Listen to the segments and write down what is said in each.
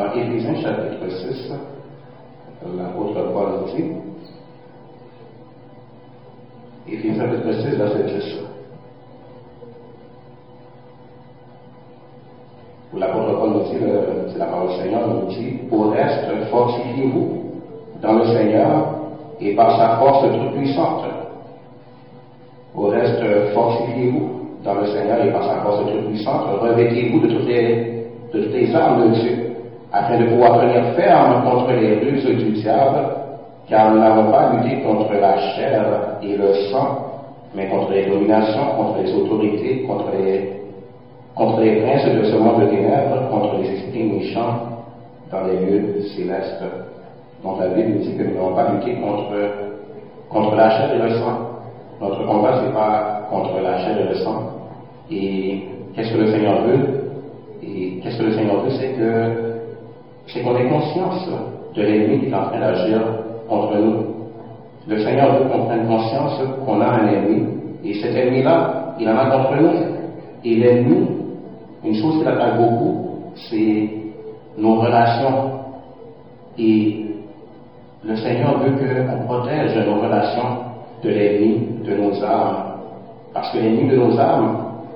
dans Éphésiens chapitre 6, l'apôtre Paul dit, Éphésiens chapitre 6, verset 10. Où l'apôtre Paul nous dit, c'est la parole du Seigneur, nous dit, au reste, fortifiez-vous dans le Seigneur et par sa force toute puissante. Au reste, fortifiez-vous dans le Seigneur et par sa force toute puissante. Revêtez-vous de toutes les armes de Dieu, afin de pouvoir tenir ferme contre les ruses du diable, car nous n'avons pas lutté contre la chair et le sang, mais contre les dominations, contre les autorités, contre les princes de ce monde de ténèbres, contre les esprits méchants dans les lieux célestes. Donc la Bible dit que nous n'avons pas lutté contre la chair et le sang. Notre combat, ce n'est pas contre la chair et le sang. Et qu'est-ce que le Seigneur veut? Et qu'est-ce que le Seigneur veut? C'est qu'on ait conscience de l'ennemi qui est en train d'agir contre nous. Le Seigneur veut qu'on prenne conscience qu'on a un ennemi. Et cet ennemi-là, il en a contre nous. Et l'ennemi, une chose qui l'attaque beaucoup, c'est nos relations. Et le Seigneur veut qu'on protège nos relations de l'ennemi de nos âmes. Parce que l'ennemi de nos âmes,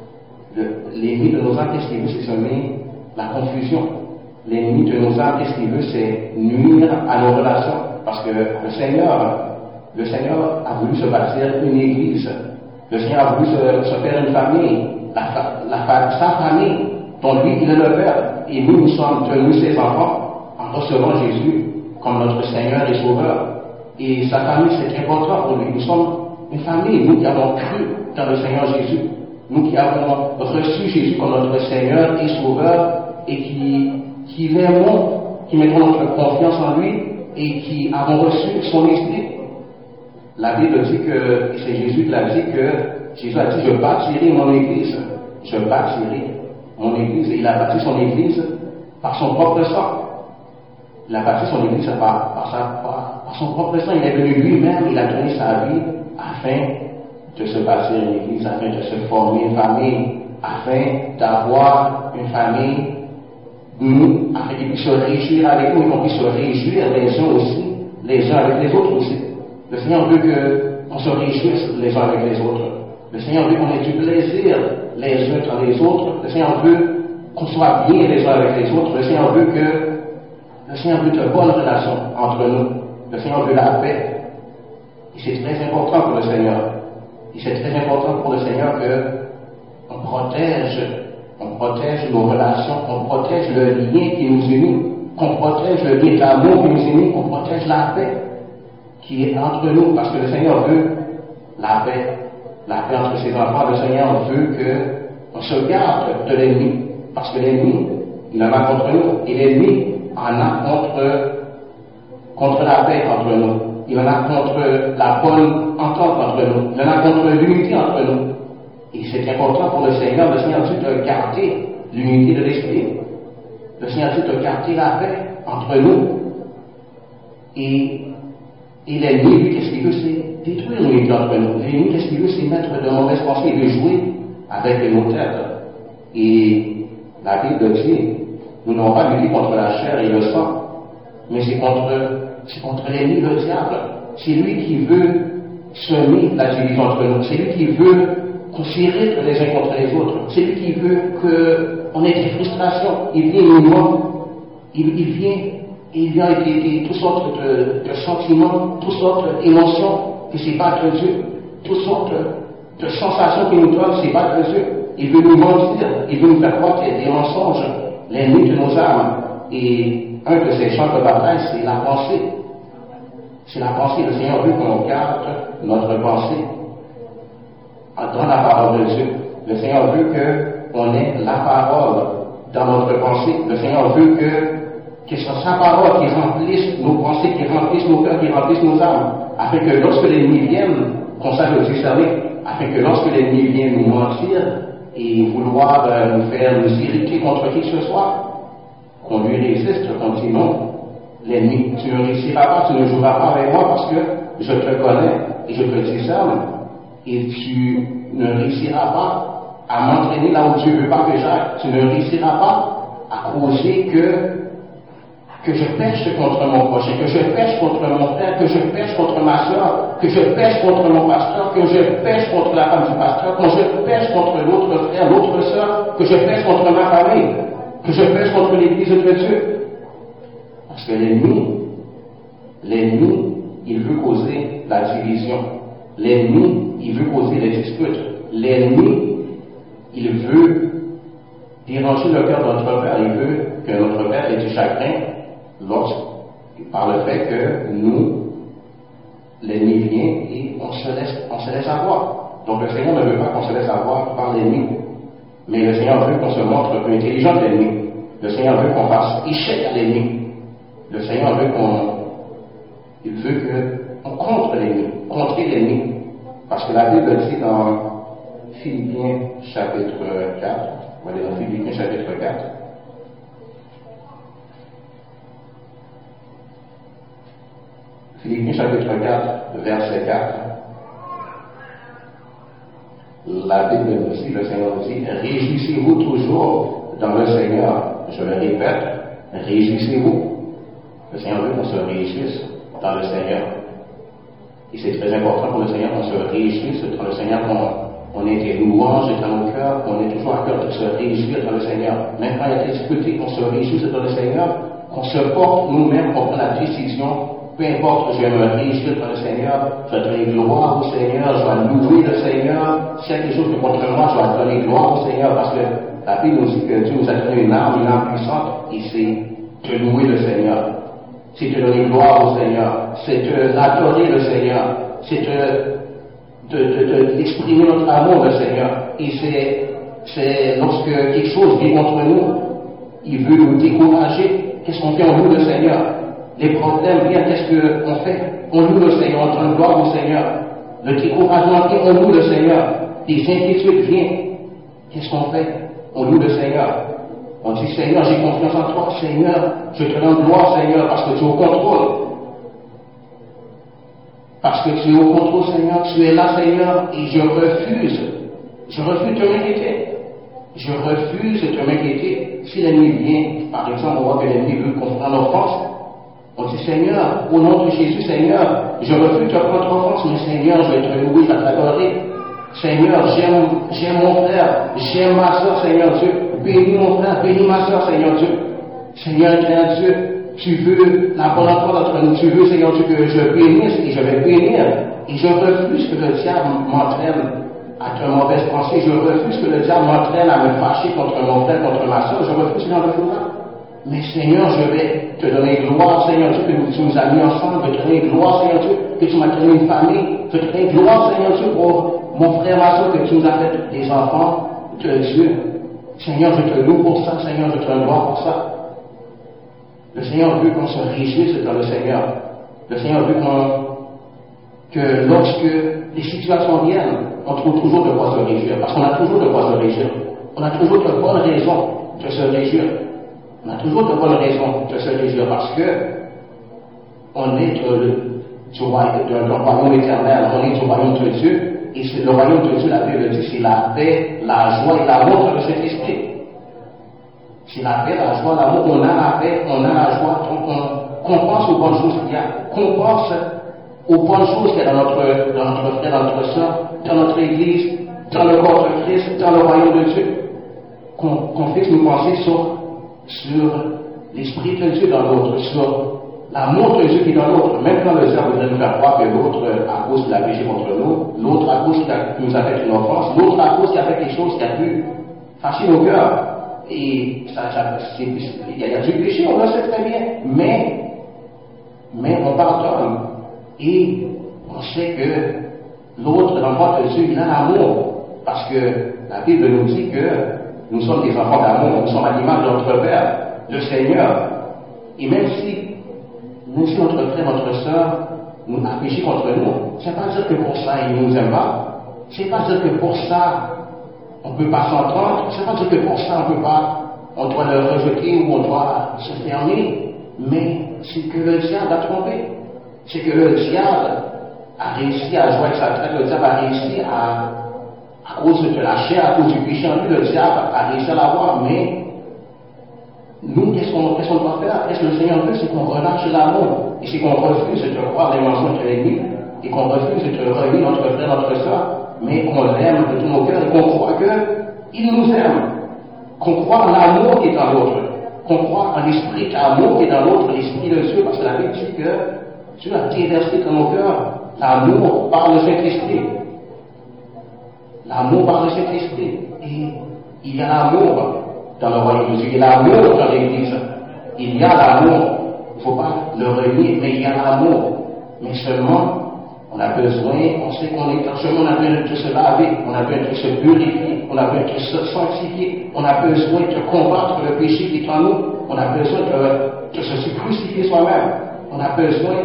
qu'est-ce qu'il veut? C'est semer la confusion. L'ennemi de nos âmes, qu'est-ce qu'il veut? C'est nuire à nos relations. Parce que le Seigneur a voulu se bâtir une église. Le Seigneur a voulu se faire une famille. Sa famille, dont lui, il est le Père. Et nous sommes devenus ses enfants en recevant Jésus comme notre Seigneur et Sauveur. Et sa famille, c'est important pour lui. Nous sommes une famille, nous qui avons cru dans le Seigneur Jésus. Nous qui avons reçu Jésus comme notre Seigneur et Sauveur et qui l'aimons, qui mettons notre confiance en lui et qui avons reçu son esprit. La Bible dit que, et c'est Jésus qui l'a dit, que Jésus a dit, je bâtirai mon église. Je bâtirai mon église. Et il a bâti son église par son propre sang. Il a bâti son église par son propre sang. Il est venu lui-même, il a donné sa vie afin de se bâtir une église, afin de se former une famille, afin d'avoir une famille, nous, afin qu'ils puissent se réjouir avec nous et qu'on puisse se réjouir les uns aussi, les uns avec les autres aussi. Le Seigneur veut qu'on se réjouisse les uns avec les autres. Le Seigneur veut qu'on ait du plaisir les uns dans les autres. Le Seigneur veut qu'on soit bien les uns avec les autres. Le Seigneur veut de bonnes relations entre nous. Le Seigneur veut la paix. Et c'est très important pour le Seigneur. Et c'est très important pour le Seigneur qu'on protège nos relations, qu'on protège le lien qui nous unit, qu'on protège le lien d'amour qui nous unit, qu'on protège la paix qui est entre nous, parce que le Seigneur veut la paix entre ses enfants. Le Seigneur veut qu'on se garde de l'ennemi, parce que l'ennemi, il en a contre nous, et l'ennemi en a contre la paix entre nous. Il en a contre la bonne entente entre nous. Il en a contre l'unité entre nous. Et c'est important pour le Seigneur dit de garder l'unité de l'esprit. Le Seigneur dit de garder la paix entre nous. Et l'ennemi, lui, qu'est-ce qu'il veut? C'est détruire l'unité entre nous. L'ennemi, qu'est-ce qu'il veut? C'est mettre de mauvaises pensées. Il veut jouer avec nos têtes. Et la Bible dit, nous n'avons pas lutté contre la chair et le sang, mais c'est contre l'ennemi, le diable. C'est lui qui veut semer la division entre nous. C'est lui qui veut qu'on s'irrite les uns contre les autres. C'est lui qui veut qu'on ait des frustrations. Il vient nous ment. Il vient avec toutes sortes de sentiments, toutes sortes d'émotions qui c'est pas de Dieu, toutes sortes de sensations qui nous donnent, c'est pas de Dieu. Il veut nous mentir, il veut nous faire croire qu'il y a des mensonges, l'ennemi de nos âmes. Et un de ces champs de bataille, c'est la pensée. C'est la pensée. Le Seigneur veut qu'on garde notre pensée dans la parole de Dieu. Le Seigneur veut qu'on ait la parole dans notre pensée. Le Seigneur veut que ce soit sa parole qui remplisse nos pensées, qui remplisse nos cœurs, qui remplisse nos âmes, afin que lorsque l'ennemi vienne, qu'on sache le discerner, afin que lorsque l'ennemi vienne nous mentir et vouloir nous irriter contre qui que ce soit, qu'on lui résiste, qu'on dit non, l'ennemi, tu ne réussiras pas, tu ne joueras pas avec moi parce que je te connais et je te discerne, et tu ne réussiras pas à m'entraîner là où Dieu ne veut pas que j'aille, tu ne réussiras pas à causer que je pêche contre mon prochain, que je pêche contre mon frère, que je pêche contre ma soeur, que je pêche contre mon pasteur, que je pêche contre la femme du pasteur, que je pêche contre l'autre frère, l'autre soeur, que je pêche contre ma famille, que je pêche contre l'Église de Dieu. Parce que l'ennemi, il veut causer la division. L'ennemi, il veut causer les disputes. L'ennemi, il veut déranger le cœur de notre Père. Il veut que notre Père ait du chagrin par le fait que nous, l'ennemi vient et on se laisse avoir. Donc le Seigneur ne veut pas qu'on se laisse avoir par l'ennemi. Mais le Seigneur veut qu'on se montre intelligent de l'ennemi. Le Seigneur veut qu'on fasse échec à l'ennemi. Le Seigneur veut qu'on contre l'ennemi, contrer l'ennemi. Parce que la Bible dit dans Philippiens chapitre 4, on va aller dans Philippiens chapitre 4. Philippiens chapitre 4, verset 4. La Bible nous dit, le Seigneur nous dit, réjouissez-vous toujours dans le Seigneur. Je le répète, réjouissez-vous. Le Seigneur veut qu'on se réjouisse dans le Seigneur. Et c'est très important pour le Seigneur qu'on se réjouisse dans le Seigneur, qu'on ait des louanges dans nos cœurs, qu'on ait toujours à cœur de se réjouir dans le Seigneur. Même quand il y a des difficultés, qu'on se réjouisse dans le Seigneur, qu'on se porte nous-mêmes, qu'on prenne la décision. Peu importe, je vais me réjouir dans le Seigneur, je vais donner gloire au Seigneur, je vais louer le Seigneur. S'il y a quelque chose de contre moi, je vais donner gloire au Seigneur, parce que la Bible nous dit que Dieu nous a donné une arme puissante, et c'est de louer le Seigneur. C'est de donner gloire au Seigneur, c'est d'adorer le Seigneur, c'est d'exprimer notre amour au Seigneur. Et c'est lorsque quelque chose vient contre nous, il veut nous décourager, qu'est-ce qu'on fait? On loue le Seigneur. Les problèmes viennent, qu'est-ce qu'on fait? On loue le Seigneur, on donne gloire au Seigneur. Le découragement vient, on loue le Seigneur. Les inquiétudes viennent, qu'est-ce qu'on fait? On loue le Seigneur. On dit, Seigneur, j'ai confiance en toi. Seigneur, je te rends gloire, Seigneur, parce que tu es au contrôle. Parce que tu es au contrôle, Seigneur. Tu es là, Seigneur, et je refuse de m'inquiéter. Je refuse de m'inquiéter. Si l'ennemi vient, par exemple, on voit que l'ennemi veut qu'on prenne offense. On dit, Seigneur, au nom de Jésus, Seigneur, je refuse de prendre offense, mais Seigneur, je vais te louer, je vais t'adorer. Seigneur, j'aime mon frère, j'aime ma soeur, Seigneur Dieu. Bénis mon frère, bénis ma soeur, Seigneur Dieu. Seigneur Dieu, tu veux la bonne entente entre nous. Tu veux, Seigneur Dieu, que je bénisse et je vais bénir. Et je refuse que le diable m'entraîne à de mauvaises pensées. Je refuse que le diable m'entraîne à me fâcher contre mon frère, contre ma soeur. Je refuse ce genre de choses-là. Mais Seigneur, je vais te donner gloire, Seigneur Dieu, que tu nous as mis ensemble. Je vais te donner gloire, Seigneur Dieu, que tu m'as donné une famille. Je vais te donner gloire, Seigneur Dieu, pour mon frère, ma soeur, que tu nous as fait des enfants de Dieu. Seigneur, je te loue pour ça, Seigneur, je te rends gloire pour ça. Le Seigneur veut qu'on se réjouisse dans le Seigneur. Le Seigneur veut que lorsque les situations viennent, on trouve toujours de quoi se réjouir. Parce qu'on a toujours de quoi se réjouir. On a toujours de bonnes raisons de se réjouir. On a toujours de bonnes raisons de se réjouir parce que on est du royaume éternel, on est du royaume de Dieu. Et c'est le royaume de Dieu, la Bible dit, c'est la paix, la joie et l'amour de cet esprit. C'est la paix, la joie, l'amour. On a la paix, on a la joie. Qu'on pense aux bonnes choses qu'il y a. Qu'on pense aux bonnes choses qu'il y a dans notre frère, dans notre soeur, dans notre église, dans le corps de Christ, dans le royaume de Dieu. Qu'on fixe nos pensées sur l'esprit de Dieu dans l'autre, sur l'amour de Dieu qui est dans l'autre. Même quand le diable voudrait nous faire croire que l'autre, à cause de la péché contre nous, l'autre à cause qu'il nous a fait une offense, l'autre à cause qu'il a fait quelque chose qui a pu fâcher nos cœurs. Et il y a du péché, on le sait très bien, mais on pardonne. Et on sait que l'autre, dans le corps de Dieu, il a l'amour. Parce que la Bible nous dit que nous sommes des enfants d'amour, nous sommes à l'image de notre Père, le Seigneur. Et même si notre frère, notre soeur nous a péché contre nous, c'est pas dire que pour ça il ne nous aime pas, c'est pas dire que pour ça on ne peut pas s'entendre, c'est pas dire que pour ça on doit le rejeter ou on doit se fermer, mais c'est que le diable a trompé, c'est que le diable a réussi à jouer avec sa traite, le diable a réussi à cause de la chair, à cause du péché en lui, le diable a réussi à l'avoir, mais nous, qu'est-ce qu'on doit faire? Qu'est-ce que le Seigneur veut, c'est qu'on relâche l'amour. Et c'est qu'on refuse de croire les mensonges de l'ennemi, et qu'on refuse de renier notre frère, notre soeur, mais qu'on l'aime de tout nos cœurs et qu'on croit qu'il nous aime. Qu'on croit en l'amour qui est dans l'autre. Qu'on croit en l'esprit d'amour qui est dans l'autre, l'esprit de Dieu, parce que la Bible dit que Dieu a déversé dans nos cœurs l'amour par le Saint-Esprit. L'amour par le Saint-Esprit. Et il y a l'amour dans le royaume de Dieu, il y a l'amour dans l'Église. Il y a l'amour, il ne faut pas le renier, mais il y a l'amour. Mais seulement, on a besoin, on sait qu'on est en chemin, on a besoin de se laver, on a besoin de se purifier, on a besoin de se sanctifier, on a besoin de combattre le péché qui est en nous, on a besoin de se crucifier soi-même, on a besoin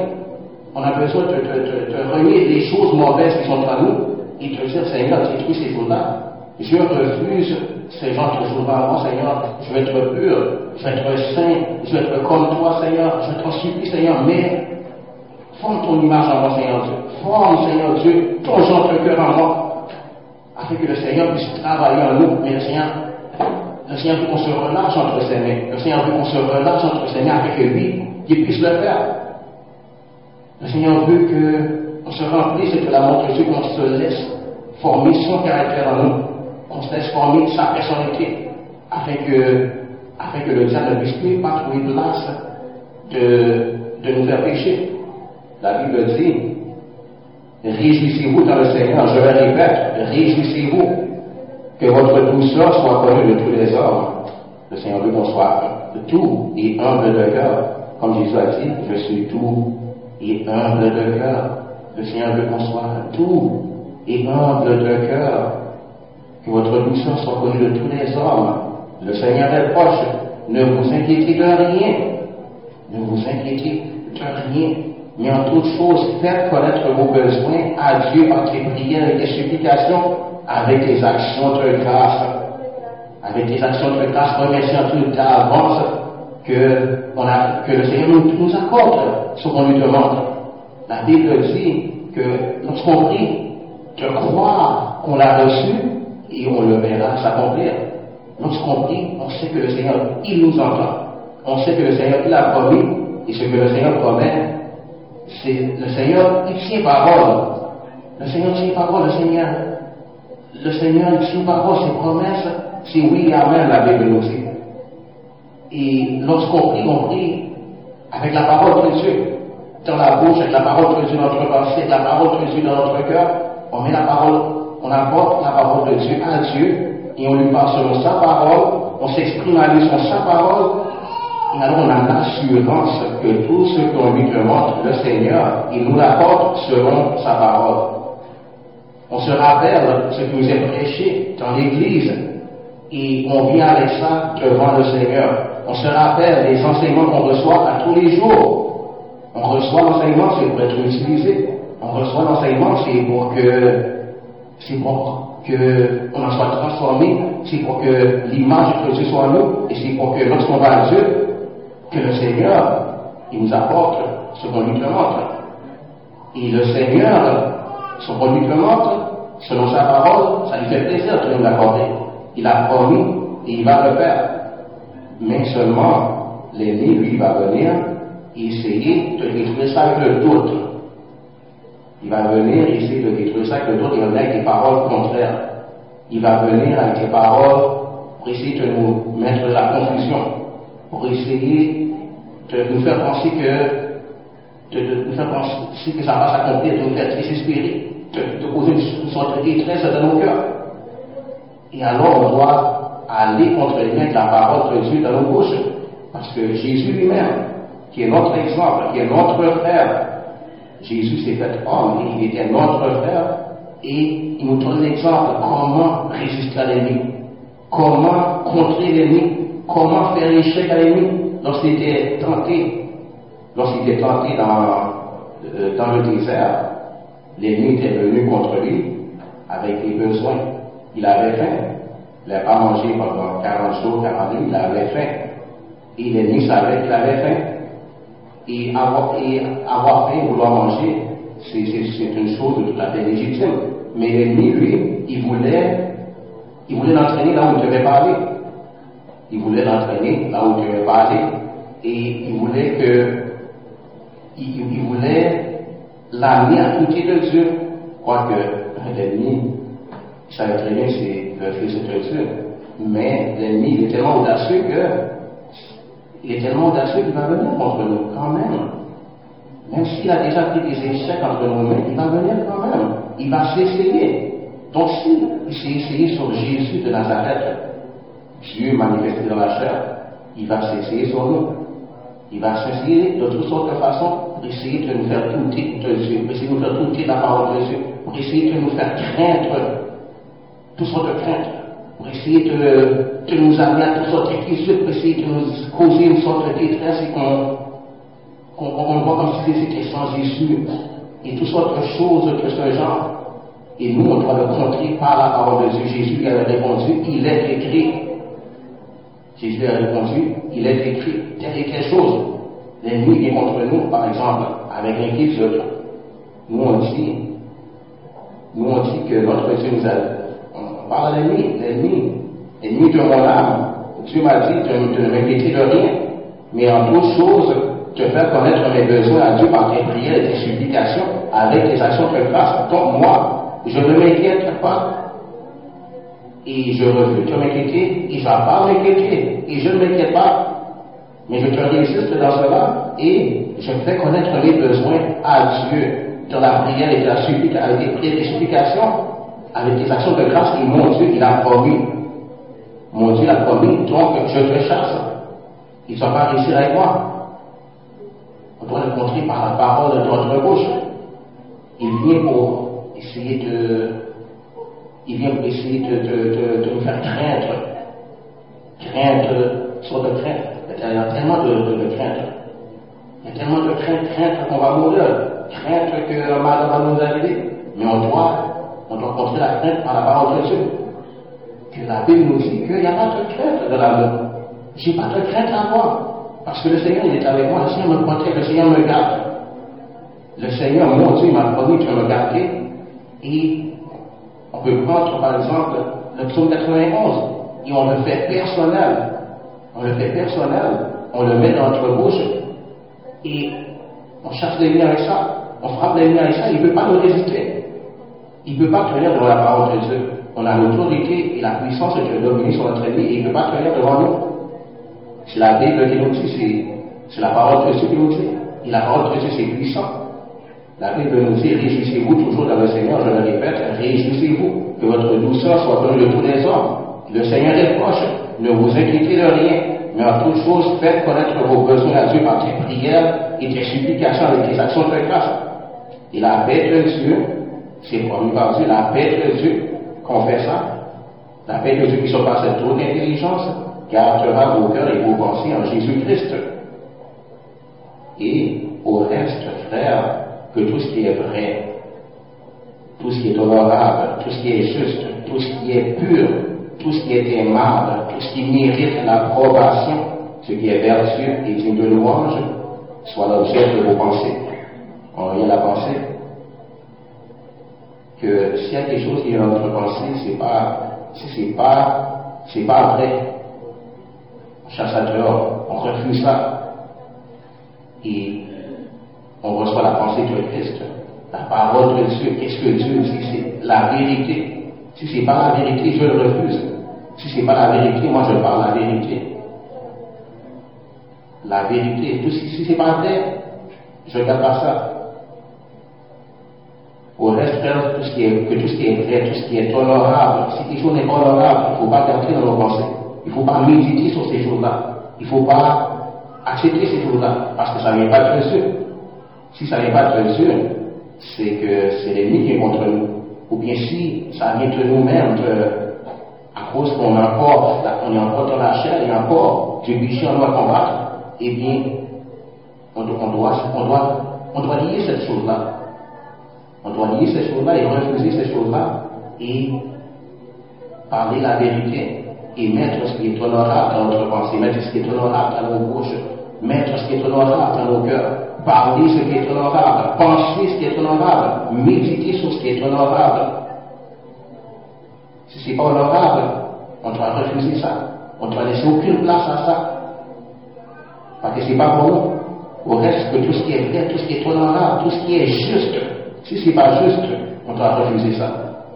de renier les choses mauvaises qui sont en nous et de dire, Seigneur, détruis ces choses-là. Je refuse ces gens qui sont devant moi, Seigneur, je veux être pur, je veux être saint, je veux être comme toi, Seigneur, je t'en supplie, Seigneur, mais forme ton image en moi, Seigneur Dieu. Forme, Seigneur Dieu, ton gendre cœur en moi, afin que le Seigneur puisse travailler en nous. Mais le Seigneur veut qu'on se relâche entre ses mains. Le Seigneur veut qu'on se relâche entre ses mains afin que lui, il puisse le faire. Le Seigneur veut qu'on se remplisse de l'amour de Dieu, qu'on se laisse former son caractère en nous, qu'on se laisse former sa personnalité, afin que le diable ne puisse plus pas trouver place de nous faire pécher. La Bible dit, réjouissez-vous dans le Seigneur, je le répète, réjouissez-vous, que votre douceur soit connue de tous les hommes. Le Seigneur veut qu'on soit doux et humble de cœur. Comme Jésus a dit, je suis doux et humble de cœur. Le Seigneur veut qu'on soit doux et humble de cœur. Que votre douceur soit connue de tous les hommes. Le Seigneur est proche. Ne vous inquiétez de rien. Ne vous inquiétez de rien. Mais en toute chose, faites connaître vos besoins à Dieu par des prières et des supplications avec des actions de grâce. Avec des actions de grâce, remerciant tout d'avance que le Seigneur nous accorde ce qu'on lui demande. La Bible dit que lorsqu'on prie, de croire qu'on l'a reçu et on le verra s'accomplir. Lorsqu'on prie, on sait que le Seigneur, il nous entend. On sait que le Seigneur, il a promis, et ce que le Seigneur promet, c'est le Seigneur, il tient parole. Le Seigneur tient parole, le Seigneur tient parole, ses promesses, c'est oui et amen, la Bible nous dit. Et lorsqu'on prie, on prie avec la parole de Dieu dans la bouche, avec la parole de Dieu dans notre pensée, avec la parole de Dieu dans notre cœur. On met la parole, on apporte la parole de Dieu à Dieu et on lui parle selon sa parole, on s'exprime à lui sur sa parole. Et alors on a l'assurance que tout ce qu'on lui demande, le Seigneur, il nous l'apporte selon sa parole. On se rappelle ce qui nous est prêché dans l'Église et on vient avec ça devant le Seigneur. On se rappelle des enseignements qu'on reçoit à tous les jours. On reçoit l'enseignement, c'est pour être utilisé. On reçoit l'enseignement, c'est pour que on en soit transformé, c'est pour que l'image de Dieu soit en nous, et c'est pour que lorsqu'on va à Dieu, que le Seigneur, il nous apporte ce qu'on lui demande. Et le Seigneur, ce qu'on lui demande, selon sa parole, ça lui fait plaisir de nous l'accorder. Il a promis et il va le faire. Mais seulement, l'ennemi, lui, va venir et essayer de détruire ça avec le doute. Il va venir essayer de détruire ça avec le doute, il va venir avec des paroles contraires. Il va venir avec des paroles pour essayer de nous mettre de la confusion, pour essayer de nous faire penser que ça va s'accomplir, de nous faire désespérer, de causer une sorte de détresse dans nos cœurs. Et alors on doit aller contre les mains de la parole de Dieu dans nos bouches, parce que Jésus lui-même, qui est notre exemple, qui est notre frère, Jésus s'est fait homme et il était notre frère, et il nous donne l'exemple comment résister à l'ennemi, comment contrer l'ennemi, comment faire échec à l'ennemi lorsqu'il était tenté dans le désert. L'ennemi était venu contre lui avec des besoins. Il avait faim. Il n'avait pas mangé pendant 40 jours, 40 nuits, il avait faim. Et l'ennemi savait qu'il avait faim. Et avoir faim, vouloir manger, c'est une chose tout à fait légitime. Mais l'ennemi, lui, il voulait l'entraîner là où il devait pas aller. Il voulait l'entraîner là où il devait pas aller. et il voulait l'amener à côté de Dieu. Quoique l'ennemi, il savait très bien que c'est le Fils de Dieu, mais l'ennemi, il est tellement audacieux qu'il va venir contre nous quand même. Même s'il a déjà pris des échecs entre nos mains, il va venir quand même. Il va s'essayer. Donc s'il s'est essayé sur Jésus de Nazareth, Dieu manifesté dans la chair, il va s'essayer sur nous. Il va s'essayer de toutes sortes de façons pour essayer de nous faire douter de Dieu, pour essayer de nous faire douter de la parole de Dieu, pour essayer de nous faire craindre toutes sortes de craintes, pour essayer de nous amener à toutes sortes d'inquiétudes, pour essayer de nous causer une sorte de détresse et qu'on voit comme si c'était sans issue, et toutes sortes de choses de ce genre. Et nous, on doit le contrer par la parole de Dieu. Jésus lui avait répondu, il est écrit. Jésus a répondu, il est écrit telle et telle chose. L'ennemi est contre nous, par exemple, avec l'inquiétude. Nous on dit que notre Dieu nous a... On parle à l'ennemi de mon âme. Dieu m'a dit de ne m'inquiéter de rien, mais en toute chose, de faire connaître mes besoins à Dieu par tes prières et tes supplications, avec des actions de grâce. Donc moi, je ne m'inquiète pas. Et je refuse de m'inquiéter, il ne va pas m'inquiéter, et je ne m'inquiète pas. Mais je te résiste dans cela, et je fais connaître mes besoins à Dieu, dans la prière et de la supplication, avec des prières et des supplications, avec des actions de grâce, et mon Dieu, il a promis. Mon Dieu a promis, donc je te chasse. Il ne va pas réussir avec moi. On doit le contrer par la parole de notre bouche. Il vient pour essayer de nous faire craindre, sorte de crainte. Il y a tellement de crainte. Il y a tellement de crainte qu'on va mourir, crainte que le mal va nous arriver. Mais on doit contrer la crainte par la parole de Dieu. Que la Bible nous dit qu'il n'y a pas de crainte de l'amour. J'ai pas de crainte à moi. Parce que le Seigneur, il est avec moi, le Seigneur me protège, le Seigneur me garde. Le Seigneur, mon Dieu, m'a promis de me garder. Et on peut prendre, par exemple, le psaume 91, et on le fait personnel. On le met dans notre bouche, et on chasse l'ennemi avec ça, on frappe l'ennemi avec ça, il ne peut pas nous résister. Il ne peut pas tenir devant la parole de Dieu. On a l'autorité et la puissance de dominer sur notre ennemi, et il ne peut pas tenir devant nous. C'est la Bible qui nous dit, c'est la parole de Dieu qui nous dit. Et la parole de Dieu, c'est puissant. La Bible nous dit, réjouissez-vous toujours dans le Seigneur, je le répète, réjouissez-vous, que votre douceur soit connue de tous les hommes. Le Seigneur est proche, ne vous inquiétez de rien, mais en toute chose, faites connaître vos besoins à Dieu par des prières et des supplications avec des actions de grâce. Et la paix de Dieu, c'est promis par Dieu, la paix de Dieu, qu'on fait ça, la paix de Dieu qui surpasse toute intelligence, gardera vos cœurs et vos pensées en Jésus-Christ. Et au reste, frère, que tout ce qui est vrai, tout ce qui est honorable, tout ce qui est juste, tout ce qui est pur, tout ce qui est aimable, tout ce qui mérite l'approbation, ce qui est vertueux et digne de louange, soit l'objet de vos pensées. On vient à penser que s'il y a quelque chose qui est dans notre pensée, c'est pas vrai. On chasse à dehors, on refuse ça. Et on reçoit la pensée de Christ, la parole de Dieu. Qu'est-ce que Dieu dit? C'est la vérité. Si c'est pas la vérité, je le refuse. Si c'est pas la vérité, moi je parle la vérité. La vérité. Si c'est pas vrai, je ne regarde pas ça. Au reste, frère, tout ce qui est vrai, tout ce qui est honorable, si quelque chose n'est pas honorable, il ne faut pas garder dans nos pensées. Il ne faut pas méditer sur ces choses-là. Il ne faut pas accepter ces choses-là, parce que ça ne vient pas de Dieu. Si ça ne vient pas de Dieu, c'est que c'est l'ennemi qui est contre nous. Ou bien si ça vient de nous-mêmes, à cause qu'on est encore dans la chair, il y a encore du péché en nous à combattre, eh bien, on doit lier cette chose-là. On doit lier ces choses-là et refuser ces choses-là et parler la vérité et mettre ce qui est honorable dans notre pensée, mettre ce qui est honorable dans nos bouches, mettre ce qui est honorable dans nos cœurs, parler ce qui est honorable, penser ce qui est honorable, méditer sur ce qui est honorable. Si ce n'est pas honorable, on doit refuser ça. On ne doit laisser aucune place à ça. Parce que c'est pas pour nous. Au reste, que tout ce qui est vrai, tout ce qui est honorable, tout ce qui est juste, si c'est pas juste, on doit refuser ça.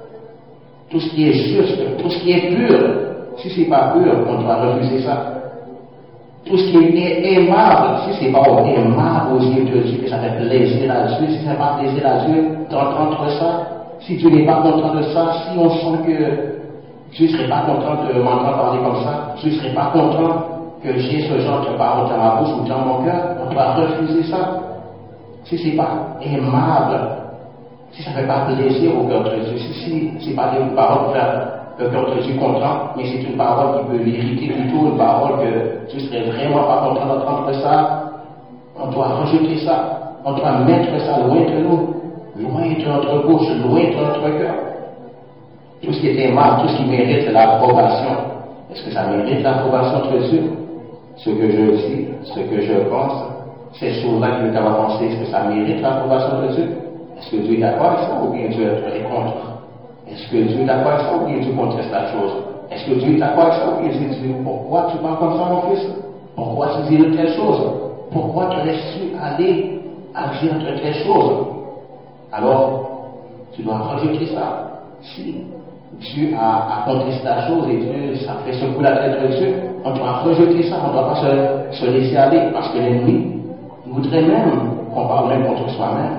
Tout ce qui est juste, tout ce qui est pur, si c'est pas pur, on doit refuser ça. Tout ce qui est aimable, si c'est pas aimable aux yeux de Dieu, que ça fait plaisir à Dieu, si ça fait pas plaisir à Dieu, d'entendre ça, si Dieu n'est pas content de ça, si on sent que Dieu ne serait pas content de m'entendre parler comme ça, Dieu ne serait pas content que j'ai ce genre de parole dans ma bouche ou dans mon cœur, on doit refuser ça. Si c'est pas aimable, si ça ne fait pas plaisir au cœur de Dieu, si c'est pas des paroles pour faire le cœur de Dieu content, mais c'est une parole qui peut l'irriter, plutôt une parole que Dieu serait vraiment pas content d'entendre ça, on doit rejeter ça, on doit mettre ça loin de nous, loin de notre bouche, loin de notre cœur. Tout ce qui est aimable, tout ce qui mérite l'approbation, est-ce que ça mérite l'approbation de Dieu? Ce que je dis, ce que je pense, ces choses-là que je vais penser, est-ce que ça mérite l'approbation de Dieu? Est-ce que Dieu est d'accord avec ça ou bien Dieu est contre? Est-ce que Dieu est d'accord avec ça ou bien Dieu conteste la chose? Est-ce que Dieu est d'accord avec ça ou bien Dieu dit pourquoi tu parles comme ça, mon fils? Pourquoi tu dis de telles choses? Pourquoi te laisses-tu aller à dire de telles choses? Alors, tu dois rejeter ça. Si Dieu a contesté la chose et Dieu, ça fait secouer la tête de Dieu, on doit rejeter ça, on ne doit pas se laisser aller parce que l'ennemi voudrait même qu'on parle même contre soi-même.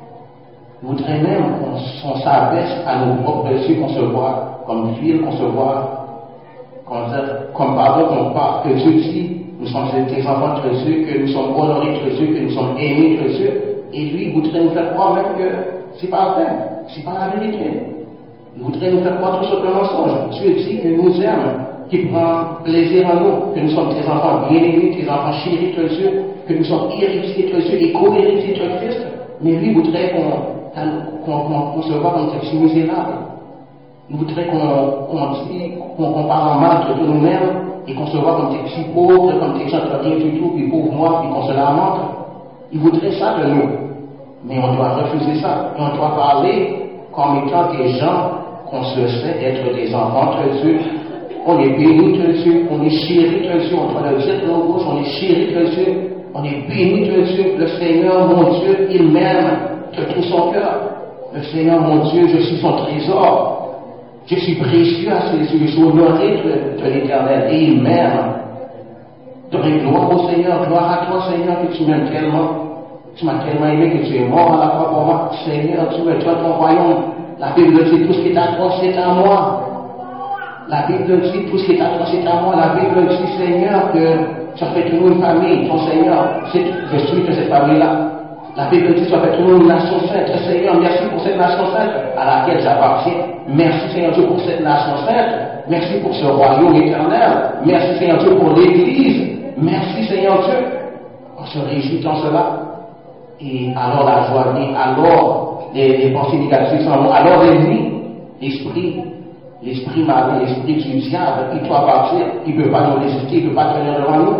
Il voudrait même qu'on s'abaisse à nos propres yeux, qu'on se voit comme vil, qu'on se voit comme pardon, qu'on parle, que Dieu dit, nous sommes des enfants de Dieu, que nous sommes honorés de Dieu, que nous sommes aimés de Dieu, et lui, il voudrait nous faire croire même que c'est pas vrai, c'est pas la vérité. Il voudrait nous faire croire tout ce mensonge. Dieu dit qu'il nous aime, qu'il prend plaisir en nous, que nous sommes des enfants bien-aimés, des enfants chéris de Dieu, que nous sommes héritiers de Dieu et co-héritiers de Christ, mais lui voudrait qu'on se voit comme des petits misérables. Il voudrait qu'on parle en mal de nous-mêmes et qu'on se voit comme des petits pauvres, comme des gens de rien du tout, puis pauvres moi, puis qu'on se lamente. Il voudrait ça de nous. Mais on doit refuser ça. Et on doit parler comme étant des gens qu'on se sait être des enfants de Dieu. On est bénis de Dieu, on est chéris de Dieu, on doit le dire de nos bouches, on est chéris de Dieu, on est bénis de Dieu. Le Seigneur, mon Dieu, il m'aime de tout son cœur. Le Seigneur, mon Dieu, je suis son trésor. Je suis précieux à ses yeux, je suis honoré de l'Éternel et il m'aime. Donne gloire au Seigneur, gloire à toi, Seigneur, que tu m'aimes tellement. Tu m'as tellement aimé que tu es mort à la croix pour moi. Seigneur, tu es toi ton royaume. La Bible dit tout ce qui est à toi, c'est à moi. La Bible dit tout ce qui est à toi, c'est à moi. La Bible dit, Seigneur, que tu as fait de nous une famille. Ton Seigneur, je suis de cette famille-là. La Bible dit, tu as fait de nous une nation sainte. Seigneur, merci pour cette nation sainte à laquelle j'appartiens. Merci, Seigneur Dieu, pour cette nation sainte. Merci pour ce royaume éternel. Merci, Seigneur Dieu, pour l'Église. Merci, Seigneur Dieu. On se réjouit dans cela. Et alors la joie vient, alors les pensées négatives s'en vont, alors l'ennemi, l'esprit malin, l'esprit du diable, il doit partir, il ne peut pas nous résister, il ne peut pas tenir devant nous.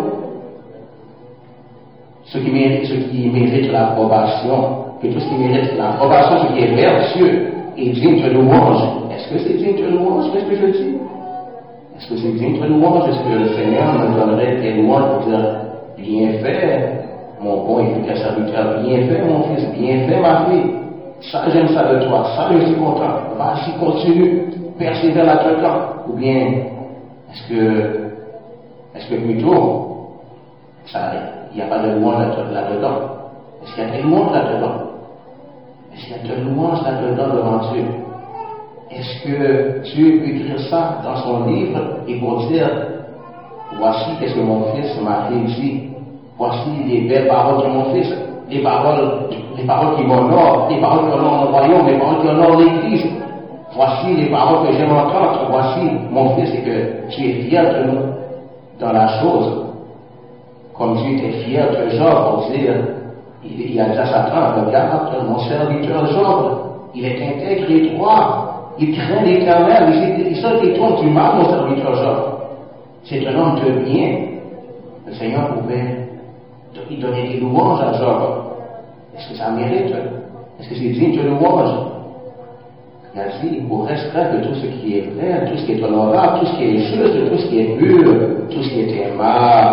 Ce qui mérite l'approbation, que tout ce qui mérite l'approbation, ce qui est vertueux et digne de louange. Est-ce que c'est digne de louange? Qu'est-ce que je dis? Est-ce que c'est digne de louange? Est-ce que le Seigneur me donnerait des louanges pour dire bien fait? Mon bon et fidèle serviteur, bien fait, mon fils, bien fait, ma fille. Ça, j'aime ça de toi. Ça, je suis content. Vas-y, continue. Persévère là-dedans. Ou bien, est-ce que plutôt, il n'y a pas de louange là-dedans? Est-ce qu'il y a des louanges là-dedans? Est-ce qu'il y a de louanges là-dedans devant Dieu? Est-ce que Dieu peut écrire ça dans son livre et pour dire, voici qu'est-ce que mon fils m'a fait dit? Voici les belles paroles de mon fils, les paroles qui m'honorent, les paroles qui honorent mon royaume, les paroles qui honorent l'Église. Voici les paroles que j'aime entendre. Voici mon fils, et que tu es fier de nous dans la chose. Comme Dieu était fier de Job, pour dire, il a dit à Satan, regarde mon serviteur Job, il est intègre et droit, il craint l'Éternel, il se détourne du mal, mon serviteur Job. C'est un homme de bien. Le Seigneur pouvait il donnait des louanges à Job. Est-ce que ça mérite? Est-ce que c'est digne de louange? Il a dit, il vous restera que tout ce qui est vrai, tout ce qui est honorable, tout ce qui est juste, tout ce qui est pur, tout ce qui est aimable,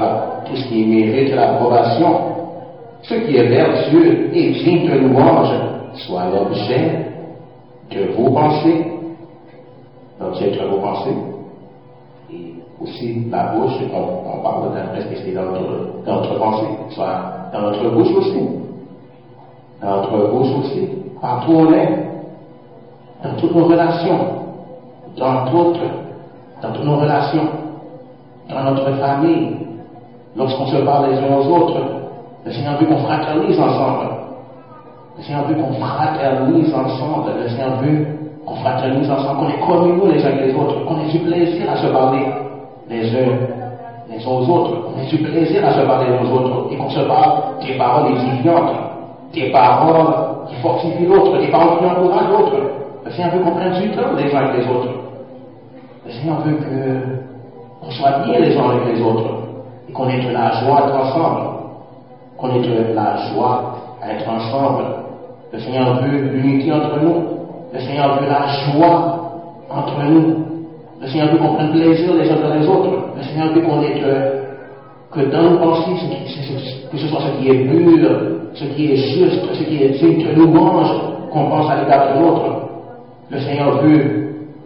qu'est-ce qui mérite l'approbation, ce qui est vertueux et digne de louange, soit l'objet de vos pensées, l'objet de vos pensées, et aussi la bouche, on parle d'un respect dans notre pensée, soit dans notre bouche aussi. Dans notre bouche aussi, partout où on est, dans toutes nos relations, dans toutes nos relations, dans notre famille, lorsqu'on se parle les uns aux autres, le Seigneur veut qu'on fraternise ensemble. Le Seigneur veut qu'on fraternise ensemble. Le Seigneur veut qu'on fraternise ensemble, qu'on ait communion les uns avec les autres, qu'on ait du plaisir à se parler les uns aux autres, qu'on ait du plaisir à se parler les uns aux autres, et qu'on se parle des paroles édifiantes, des paroles qui fortifient l'autre, des paroles qui encouragent l'autre. Le Seigneur veut qu'on prenne du temps les uns avec les autres. Le Seigneur veut qu'on soit bien les uns avec les autres, et qu'on ait de la joie à être ensemble, qu'on ait de la joie à être ensemble. Le Seigneur veut l'unité entre nous. Le Seigneur veut la joie entre nous. Le Seigneur veut qu'on prenne plaisir les uns dans les autres. Le Seigneur veut qu'on ait que dans nos pensées, que ce soit ce qui est pur, ce qui est juste, ce qui est digne de louange, qu'on pense à l'égard de l'autre. Le Seigneur veut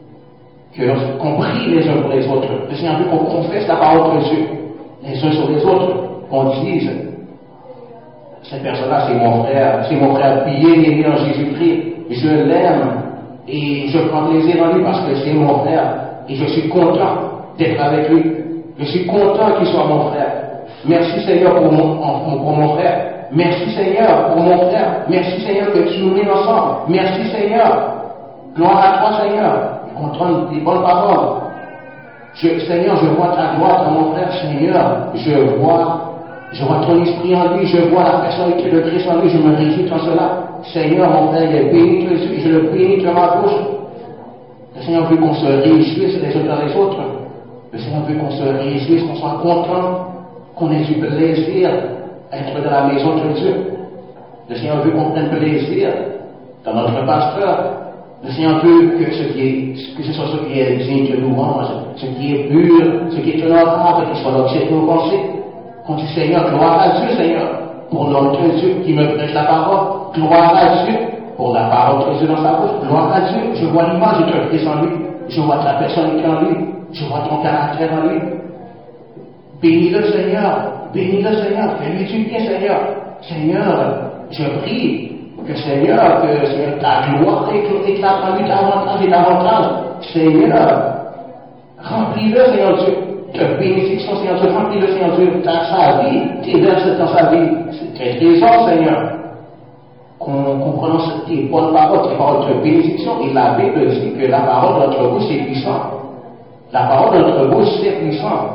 qu'on prie les uns pour les autres. Le Seigneur veut qu'on confesse la parole de Dieu les uns sur les autres, qu'on dise cette personne-là, c'est mon frère bien-aimé en Jésus-Christ. Je l'aime et je prends plaisir en lui parce que c'est mon frère et je suis content d'être avec lui. Je suis content qu'il soit mon frère. Merci Seigneur pour mon frère. Merci Seigneur pour mon frère. Merci Seigneur que tu nous mets ensemble. Merci Seigneur. Gloire à toi Seigneur. On donne des bonnes paroles. Seigneur, je vois ta gloire dans mon frère. Seigneur, je vois ton esprit en lui, je vois la personnalité de Christ en lui, je me réjouis dans cela. Seigneur, mon frère, il est béni de Dieu, je le bénis de ma bouche. Le Seigneur veut qu'on se réjouisse les uns dans les autres. Le Seigneur veut qu'on se réjouisse, qu'on soit content, qu'on ait du plaisir à être dans la maison de Dieu. Le Seigneur veut qu'on prenne plaisir dans notre pasteur. Le Seigneur veut que ce soit ce qui est digne de louange, ce qui est pur, ce qui est honorable, qui soit l'objet de nos pensées. Qu'on dit Seigneur, gloire à Dieu, Seigneur, pour l'homme de Dieu qui me prêche la parole. Gloire à Dieu pour la parole de Dieu dans sa bouche. Gloire à Dieu, je vois l'image de Christ en lui. Je vois ta personnalité en lui. Je vois ton caractère en lui. Bénis le Seigneur. Bénis le Seigneur. Fais-lui du bien, Seigneur. Seigneur, je prie que Seigneur, ta gloire éclate en lui davantage et davantage. Seigneur, remplis-le, Seigneur Dieu. Que bénédiction, Seigneur Dieu, remplis le Seigneur Dieu, dans sa vie, tes versets dans sa vie. C'est tes trésors, Seigneur. Qu'on prononce tes bonnes paroles, tes paroles de bénédiction. Et la Bible dit que la parole de notre bouche, c'est puissant. La parole de notre bouche, c'est puissant.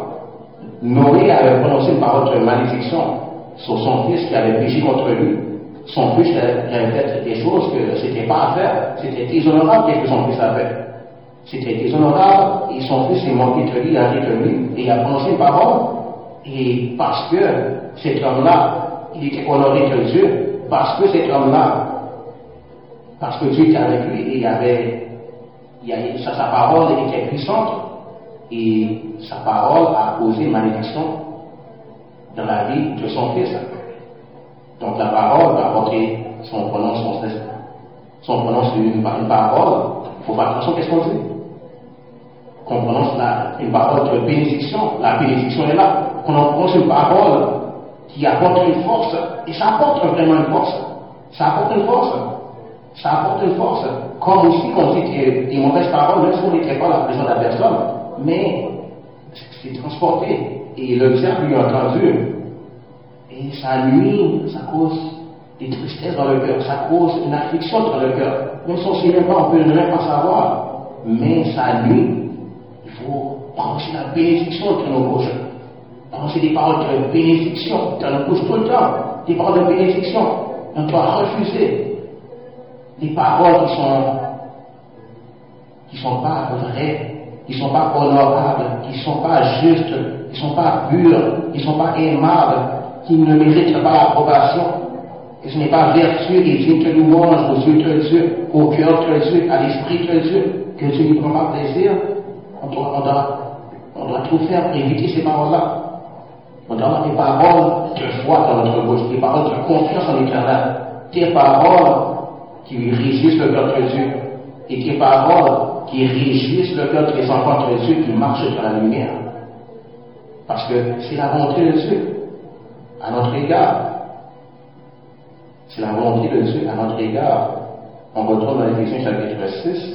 Noé avait prononcé une parole de malédiction sur son fils qui avait péché contre lui. Son fils avait fait des choses que c'était pas à faire. C'était déshonorable qu'est-ce que son fils a fait. C'était déshonorable et son fils est manqué de lui, a ri de lui, et il a prononcé une parole. Et parce que cet homme-là, il était honoré de Dieu, parce que cet homme-là, parce que Dieu était avec lui, et sa parole était puissante, et sa parole a causé une malédiction dans la vie de son fils. Donc la parole va apporter, si on prononce une parole, il faut faire attention à ce qu'on dit. Qu'on prononce une parole de bénédiction, la bénédiction est là. Qu'on prononce une parole qui apporte une force, et ça apporte vraiment une force. Ça apporte une force. Ça apporte une force. Comme aussi qu'on dit des mauvaises paroles, même si on n'était pas la présence de la personne, mais c'est transporté. Et le diable lui a entendu. Et ça nuit, ça cause des tristesses dans le cœur, ça cause une affliction dans le cœur. Même si on ne sait même pas, on peut ne même pas savoir. Mais ça nuit. Il faut prononcer la bénédiction dans nos bouches. Prononcer des paroles de bénédiction dans nos bouches tout le temps. Des paroles de bénédiction. On doit refuser des paroles qui sont pas vraies, qui sont pas honorables, qui sont pas justes, qui sont pas pures, qui sont pas aimables, qui ne méritent pas l'approbation. Que ce n'est pas vertueux et digne de louange aux yeux de Dieu, au cœur de Dieu, à l'esprit de Dieu, que Dieu n'y prend pas plaisir. On doit tout faire pour éviter ces paroles-là. On doit avoir des paroles de foi dans notre bouche, des paroles de confiance en l'Éternel, des paroles qui régissent le cœur de Dieu, et des paroles qui régissent le cœur des enfants de Dieu qui marchent dans la lumière. Parce que c'est la volonté de Dieu à notre égard. C'est la volonté de Dieu à notre égard. On retrouve dans l'Éphésiens chapitre 6.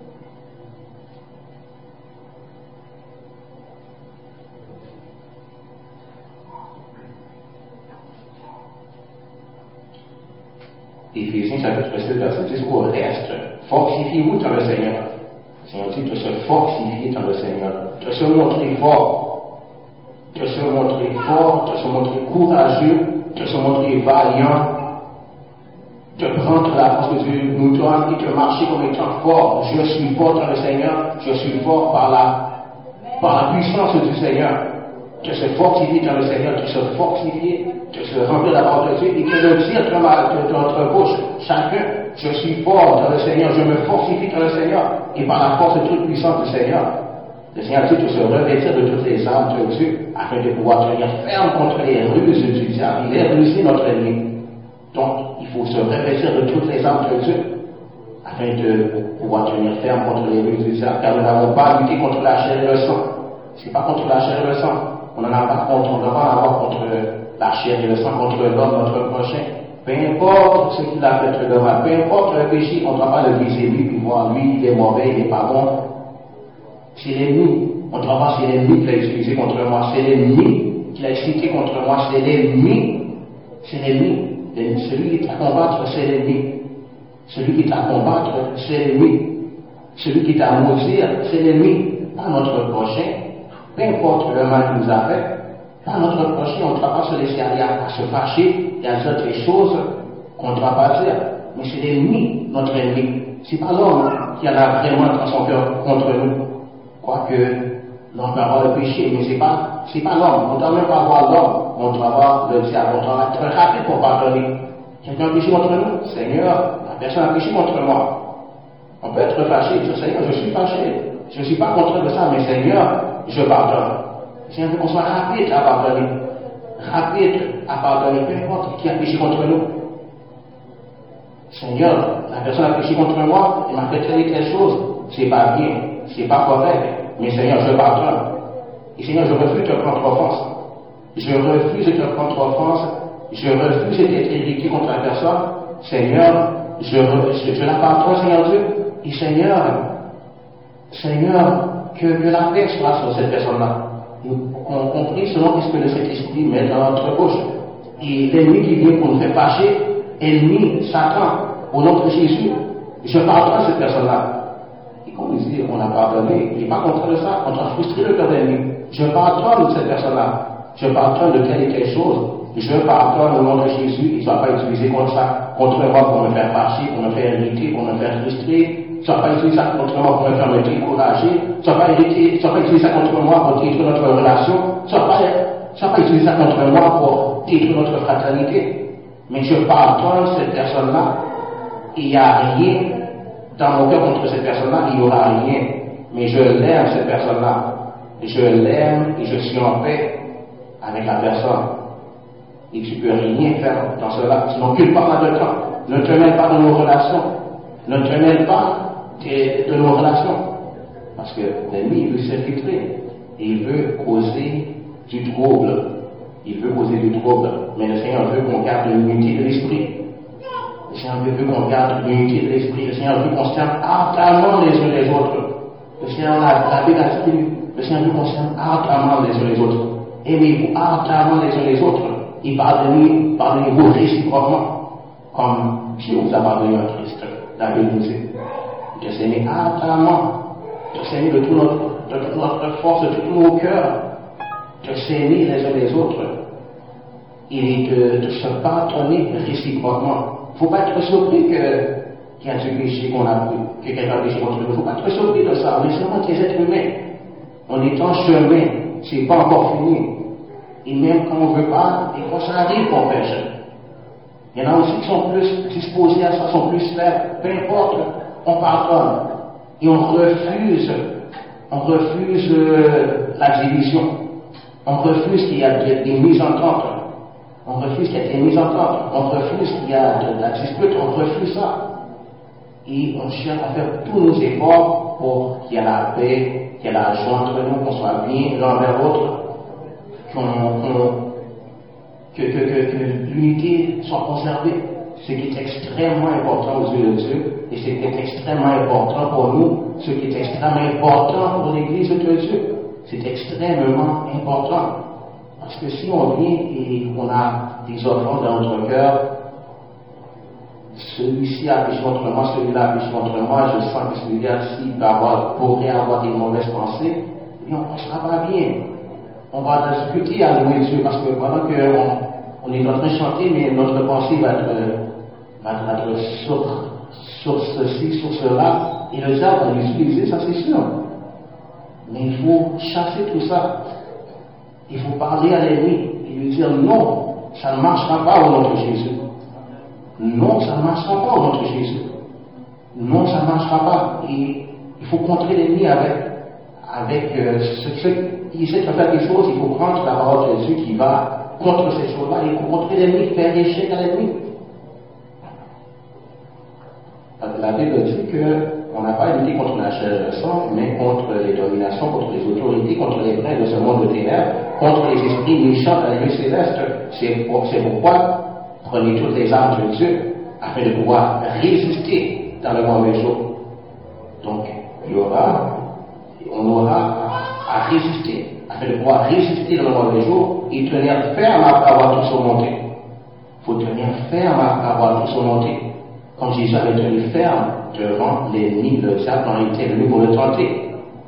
Éphésiens chapitre 6, verset 10, au reste, fortifiez-vous dans le Seigneur. Le Seigneur dit de se fortifier dans le Seigneur, de se montrer fort, de se montrer fort, de se montrer courageux, de se montrer vaillant, de prendre la force que Dieu nous donne et de marcher comme étant fort. Je suis fort dans le Seigneur, je suis fort par la puissance du Seigneur. De se fortifier dans le Seigneur, de se fortifier, de se remplir la parole de Dieu et de le dire de notre bouche, chacun, je suis fort dans le Seigneur, je me fortifie dans le Seigneur et par la force de toute puissance du Seigneur. Le Seigneur dit de se revêtir de toutes les armes de Dieu afin de pouvoir tenir ferme contre les ruses du diable. Il est rusé notre ennemi. Donc, il faut se revêtir de toutes les armes de Dieu afin de pouvoir tenir ferme contre les ruses du diable, car nous n'avons pas lutté contre la chair et le sang. C'est pas contre la chair et le sang. On n'en a pas contre, on ne doit pas avoir contre la chair et le sang, contre l'homme, notre prochain. Peu importe ce qu'il a fait de mal, peu importe le péché, on ne doit pas le viser lui, puis voir lui, il est mauvais, il n'est pas bon. C'est l'ennemi. On ne doit pas, c'est l'ennemi qui l'a utilisé contre moi, c'est l'ennemi qui l'a excité contre moi, c'est l'ennemi. C'est l'ennemi. Celui qui t'a à combattre, c'est l'ennemi. Celui qui t'a à combattre, c'est l'ennemi. Celui qui t'a à maudire, c'est l'ennemi. Pas notre prochain. Peu importe le mal qu'il nous a fait, pas notre prochain, on ne doit pas se laisser aller à se fâcher et à dire des choses qu'on ne doit pas dire. Mais c'est l'ennemi, notre ennemi. C'est pas l'homme qui en a vraiment dans son cœur contre nous. Quoique l'homme peut avoir le péché, mais c'est pas l'homme. On ne doit même pas voir l'homme, on doit voir le diable. On doit être rapide pour pardonner. Quelqu'un a péché contre nous? Seigneur, la personne a péché contre moi. On peut être fâché, dire Seigneur, je suis fâché. Je ne suis pas contre de ça, mais Seigneur, je pardonne. Seigneur veut qu'on soit rapide à pardonner. Rapide à pardonner, peu importe qui a péché contre nous. Seigneur, la personne a péché contre moi, il m'a fait telle chose, c'est pas bien, c'est pas correct, mais Seigneur, je pardonne. Et Seigneur, je refuse de prendre offense. Je refuse de prendre offense, je refuse d'être irrité contre la personne. Seigneur, je la pardonne, Seigneur Dieu. Et Seigneur, que la paix soit sur cette personne-là. On prie selon ce que le Saint-Esprit met dans notre bouche. Et l'ennemi qui vient pour nous faire fâcher, ennemi, Satan, au nom de Jésus, je pardonne cette personne-là. Et comme il dit, on a pardonné, il n'est pas contre de ça, on doit frustrer le cœur de l'ennemi. Je pardonne cette personne-là. Je pardonne de telle et telle chose. Je pardonne au nom de Jésus, il ne soit pas utilisé contre ça, contre moi pour me faire fâcher, pour me faire irriter, pour me faire frustrer. Tu ne vas pas utiliser ça contre moi pour me faire me décourager. Tu ne vas pas utiliser ça contre moi pour détruire notre relation. Tu ne vas pas utiliser ça contre moi pour détruire notre fraternité. Mais je pardonne cette personne-là. Il n'y a rien dans mon cœur contre cette personne-là. Il n'y aura rien. Mais je l'aime, cette personne-là. Je l'aime et je suis en paix avec la personne. Et tu ne peux rien faire dans cela. Tu n'occules pas mal de temps. Ne te mêle pas dans nos relations. Ne te mêle pas de nos relations. Parce que l'ennemi veut s'infiltrer et il veut causer du trouble. Il veut causer du trouble. Mais le Seigneur veut qu'on garde l'unité de l'esprit. Le Seigneur veut qu'on garde l'unité de l'esprit. Le Seigneur veut qu'on s'aime ardemment les uns les autres. Le Seigneur l'a dégavé. Le Seigneur veut qu'on s'aime ardemment les uns les autres. Aimez-vous ardemment les uns les autres et pardonnez-vous réciproquement comme Dieu vous a pardonné en Christ. La Bible nous dit de s'aimer ardemment, de s'aimer de toute notre force, de tous nos cœurs, de s'aimer les uns les autres et de se pardonner réciproquement. Il ne faut pas être surpris qu'il y a du péché qu'on a pris, que quelqu'un a péché contre nous. Il ne faut pas être surpris de ça. On est seulement des êtres humains. On est en chemin, c'est pas encore fini. Et même quand on ne veut pas, des fois ça arrive qu'on pêche. Il y en a aussi qui sont plus disposés à ça, sont plus faibles. Peu importe, on pardonne. Et on refuse la division. On refuse qu'il y ait des mésententes. On refuse qu'il y ait des mésententes. On refuse qu'il y ait de la dispute. On refuse ça. Et on cherche à faire tous nos efforts pour qu'il y ait la paix, qu'il y ait la joie entre nous, qu'on soit bien l'un vers l'autre, que l'unité soit conservée. Ce qui est extrêmement important aux yeux de Dieu, et ce qui est extrêmement important pour nous, ce qui est extrêmement important pour l'Église de Dieu. C'est extrêmement important. Parce que si on vient et on a des offrandes dans notre cœur, celui-ci a péché contre moi, celui-là a péché contre moi, je sens que celui-là-ci pourrait avoir des mauvaises pensées, et bien on ne sera pas bien. On va discuter à louer Dieu, parce que pendant qu'on est en train de chanter, mais notre pensée va être sur ceci, sur cela, et le diable va l'utiliser, ça c'est sûr. Mais il faut chasser tout ça. Il faut parler à l'ennemi et lui dire non, ça ne marchera pas au nom de Jésus. Non, ça ne marchera pas au nom de Jésus. Non, ça ne marchera pas. Et il faut contrer l'ennemi avec ceux qui essaient de faire des choses. Il faut prendre la parole de Dieu qui va contre ces choses-là. Il faut contrer l'ennemi, faire échec à l'ennemi. La Bible dit qu'on n'a pas lutté contre la chair et le sang, mais contre les dominations, contre les autorités, contre les princes de ce monde de ténèbres, contre les esprits méchants dans les lieux célestes. C'est pourquoi prenez toutes les armes de Dieu afin de pouvoir résister dans le mauvais jour. Donc, on aura à résister, afin de pouvoir résister dans le mauvais jour et tenir ferme après avoir tout surmonté. Il faut tenir ferme après avoir tout surmonté. Comme Jésus avait tenu ferme devant l'ennemi, le diable, quand il était venu pour le tenter.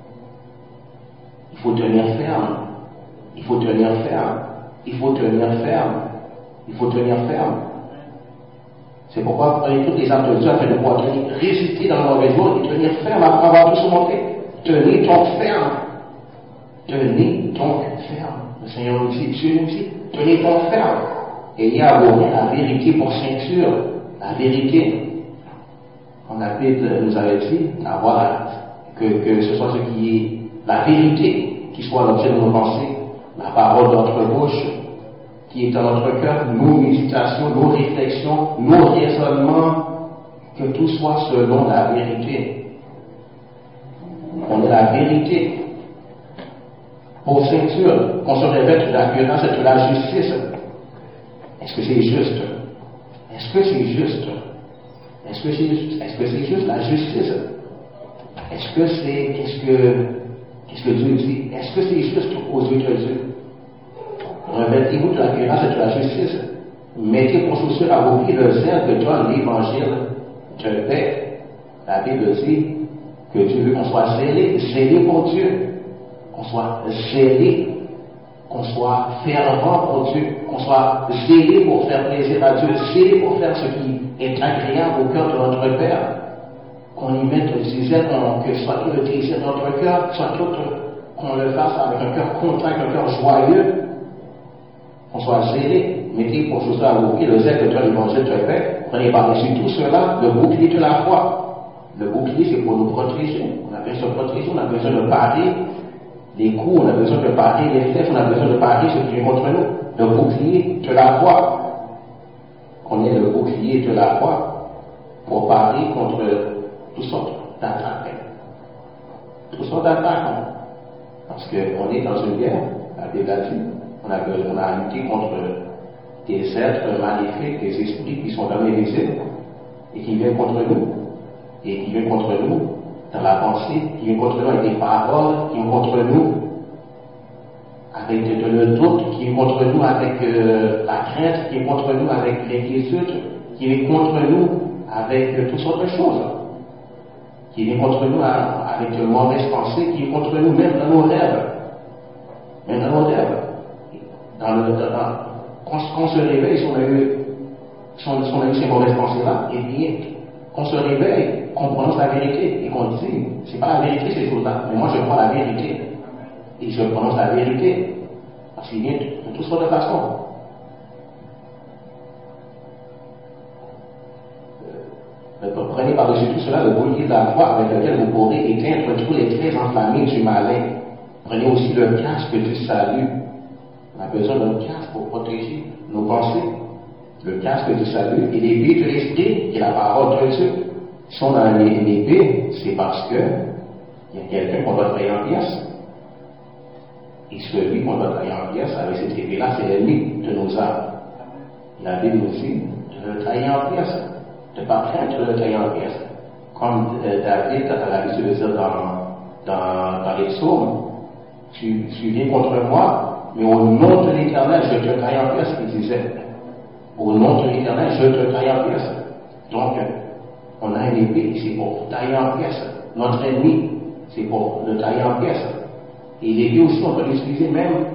Il faut tenir ferme. Il faut tenir ferme. Il faut tenir ferme. Il faut tenir ferme. C'est pourquoi prenez toutes les armes de Dieu afin de pouvoir résister dans le mauvais jour et tenir ferme après avoir tout surmonté. Tenez donc ferme. Tenez donc ferme. Le Seigneur nous dit, Dieu nous dit, tenez donc ferme. Ayez abordé la vérité pour ceinture. La vérité. La Bible nous avait dit que ce soit ce qui est la vérité qui soit l'objet de nos pensées, la parole de notre bouche, qui est dans notre cœur, nos méditations, nos réflexions, nos raisonnements, que tout soit selon la vérité. On est la vérité. Pour ceinture, qu'on se revête de la puissance et de la justice. Est-ce que c'est juste? Est-ce que c'est juste? Est-ce que c'est juste la justice? Qu'est-ce que Dieu dit? Est-ce que c'est juste aux yeux de Dieu? Revêtez-vous de la puissance et de la justice. Mettez pour chaussure à vos pieds le zèle que donne l'évangile de paix. La Bible dit que Dieu veut qu'on soit zélé pour Dieu, qu'on soit zélé, qu'on soit fervent pour Dieu, qu'on soit zélé pour faire plaisir à Dieu, zélé pour faire ce qui est agréable au cœur de notre Père, qu'on y mette du zèle, que soit tout le désir de notre cœur, soit tout qu'on le fasse avec un cœur content, avec un cœur joyeux, qu'on soit zélé. Mettez pour chaussure à vos pieds le zèle que donne l'évangile de paix. Prenez par-dessus tout cela le bouclier de la foi. Le bouclier, c'est pour nous protéger. On a besoin de se protéger, on a besoin de parer les coups, on a besoin de parer les flèches, on a besoin de parer ce qui est contre nous. Le bouclier de la foi. On est le bouclier de la foi pour parer contre toutes sortes d'attaques. Toutes sortes d'attaques. Parce qu'on est dans une guerre, la Bible a dit, on a lutté contre des êtres maléfiques, des esprits qui sont dans les visibles et qui viennent contre nous. Et qui viennent contre nous dans la pensée, qui viennent contre nous avec des paroles, qui viennent contre nous avec le doute, qui viennent contre nous avec la crainte, qui viennent contre nous avec l'inquiétude, qui viennent contre nous avec toutes sortes de choses, qui viennent contre nous avec de mauvaises pensées, qui viennent contre nous même dans nos rêves. Même dans nos rêves. Quand on se réveille, si on a eu ces mauvaises pensées-là, et bien, qu'on se réveille, qu'on prononce la vérité et qu'on dit, c'est pas la vérité ces choses-là, mais moi je crois la vérité. Et je prononce la vérité. Parce qu'il vient de toutes sortes de façons. Prenez par-dessus tout cela le bouclier de la foi avec lequel vous pourrez éteindre tous les traits enflammés du malin. Prenez aussi le casque du salut On a besoin d'un casque pour protéger nos pensées. Le casque du salut et l'épée de l'esprit et la parole de Dieu. Si on a une épée, c'est parce que il y a quelqu'un qu'on doit tailler en pièces. Et celui qu'on doit tailler en pièces avec cette épée-là, c'est l'ennemi de nos âmes. La Bible nous dit de le tailler en pièces, de ne pas craindre de le tailler en pièces. Comme David, quand a l'habitude de dire dans les psaumes, tu viens contre moi, mais au nom de l'Éternel, je te taille en pièces, il disait. Au nom de l'Éternel, je te taille en pièces. Donc, on a une épée, c'est pour tailler en pièces. Notre ennemi, c'est pour le tailler en pièces. Et l'épée aussi, on doit l'utiliser même.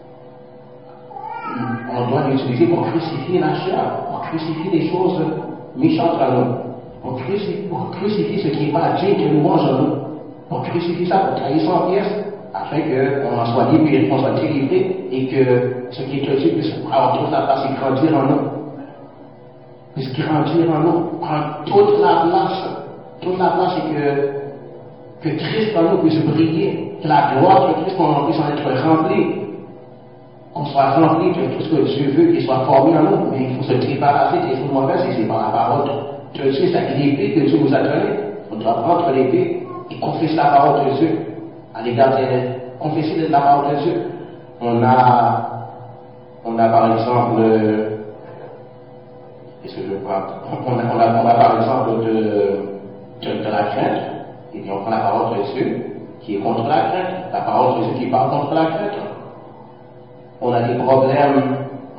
On doit l'utiliser pour crucifier la chair, pour crucifier les choses méchantes à nous, pour crucifier ce qui n'est pas Dieu que nous mangeons nous, pour crucifier ça, pour tailler ça en pièces, afin qu'on en soit libéré, qu'on soit délivré, et que ce qui est Dieu puisse avoir toute la place et grandir en nous. Puisse grandir en nous, prendre toute la place et que Christ en nous puisse briller, que la gloire de Christ puisse en être remplie, qu'on soit rempli de tout ce que Dieu veut, qu'il soit formé en nous, mais il faut se débarrasser des choses mauvaises et c'est par la parole de Dieu, c'est l'épée que Dieu nous a donnée. On doit prendre l'épée et confesser la parole de Dieu, à l'égard de confesser la parole de Dieu. On a par exemple, qu'est-ce que je prends? On a par exemple de la crainte, et bien on prend la parole de Dieu qui est contre la crainte, la parole de Dieu qui parle contre la crainte. On a des problèmes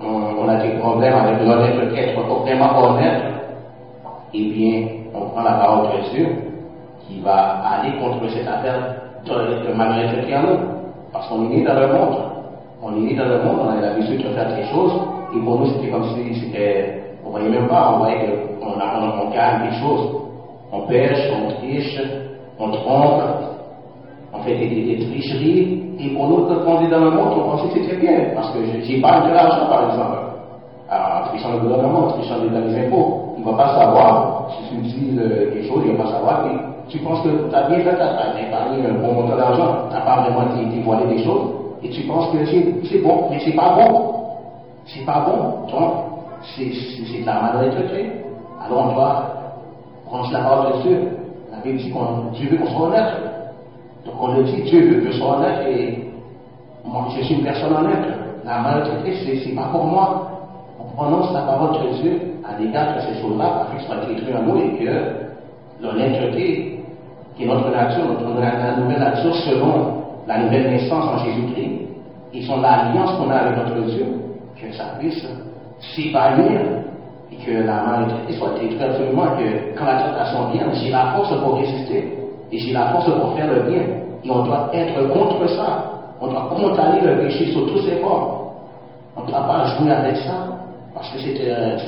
avec l'honnêteté, être vraiment honnête, et bien on prend la parole de Dieu qui va aller contre cette affaire de malhonnêteté en nous, parce qu'on est né dans le monde. On est né dans le monde, on a l'habitude de faire des choses, et pour nous c'était comme si c'était, on voyait même pas, on voyait qu'on gagne des choses. On pêche, on triche, on trompe, on fait des tricheries, et pour nous, quand on est dans le monde, on pensait que c'était bien, parce que j'ai pas de l'argent par exemple. Alors, en trichant le gouvernement, en trichant les impôts, il ne va pas savoir, si tu dis quelque chose, il ne va pas savoir, et tu penses que tu as bien fait, tu as épargné un bon montant d'argent, tu n'as pas vraiment dévoilé des choses, et tu penses que c'est bon, mais c'est pas bon. C'est pas bon. Donc, c'est de la malhonnêteté. Alors on doit prendre la parole de Dieu. La Bible dit que Dieu veut qu'on soit honnête. Donc on le dit, Dieu veut que je sois honnête, et moi je suis une personne honnête. La malhonnêteté, c'est pas pour moi. On prononce la parole de Dieu à l'égard de ces choses-là, afin que ce soit détruit en nous, et que l'honnêteté, qui est notre nature, la nouvelle nature selon la nouvelle naissance en Jésus-Christ, et son alliance qu'on a avec notre Dieu, que ça puisse s'épanouir, et que la malhonnêteté soit détruite absolument, que quand la tentation vient, j'ai la force pour résister, et j'ai la force pour faire le bien, et on doit être contre ça, on doit condamner le péché sous tous ses formes, on ne doit pas jouer avec ça, parce que c'est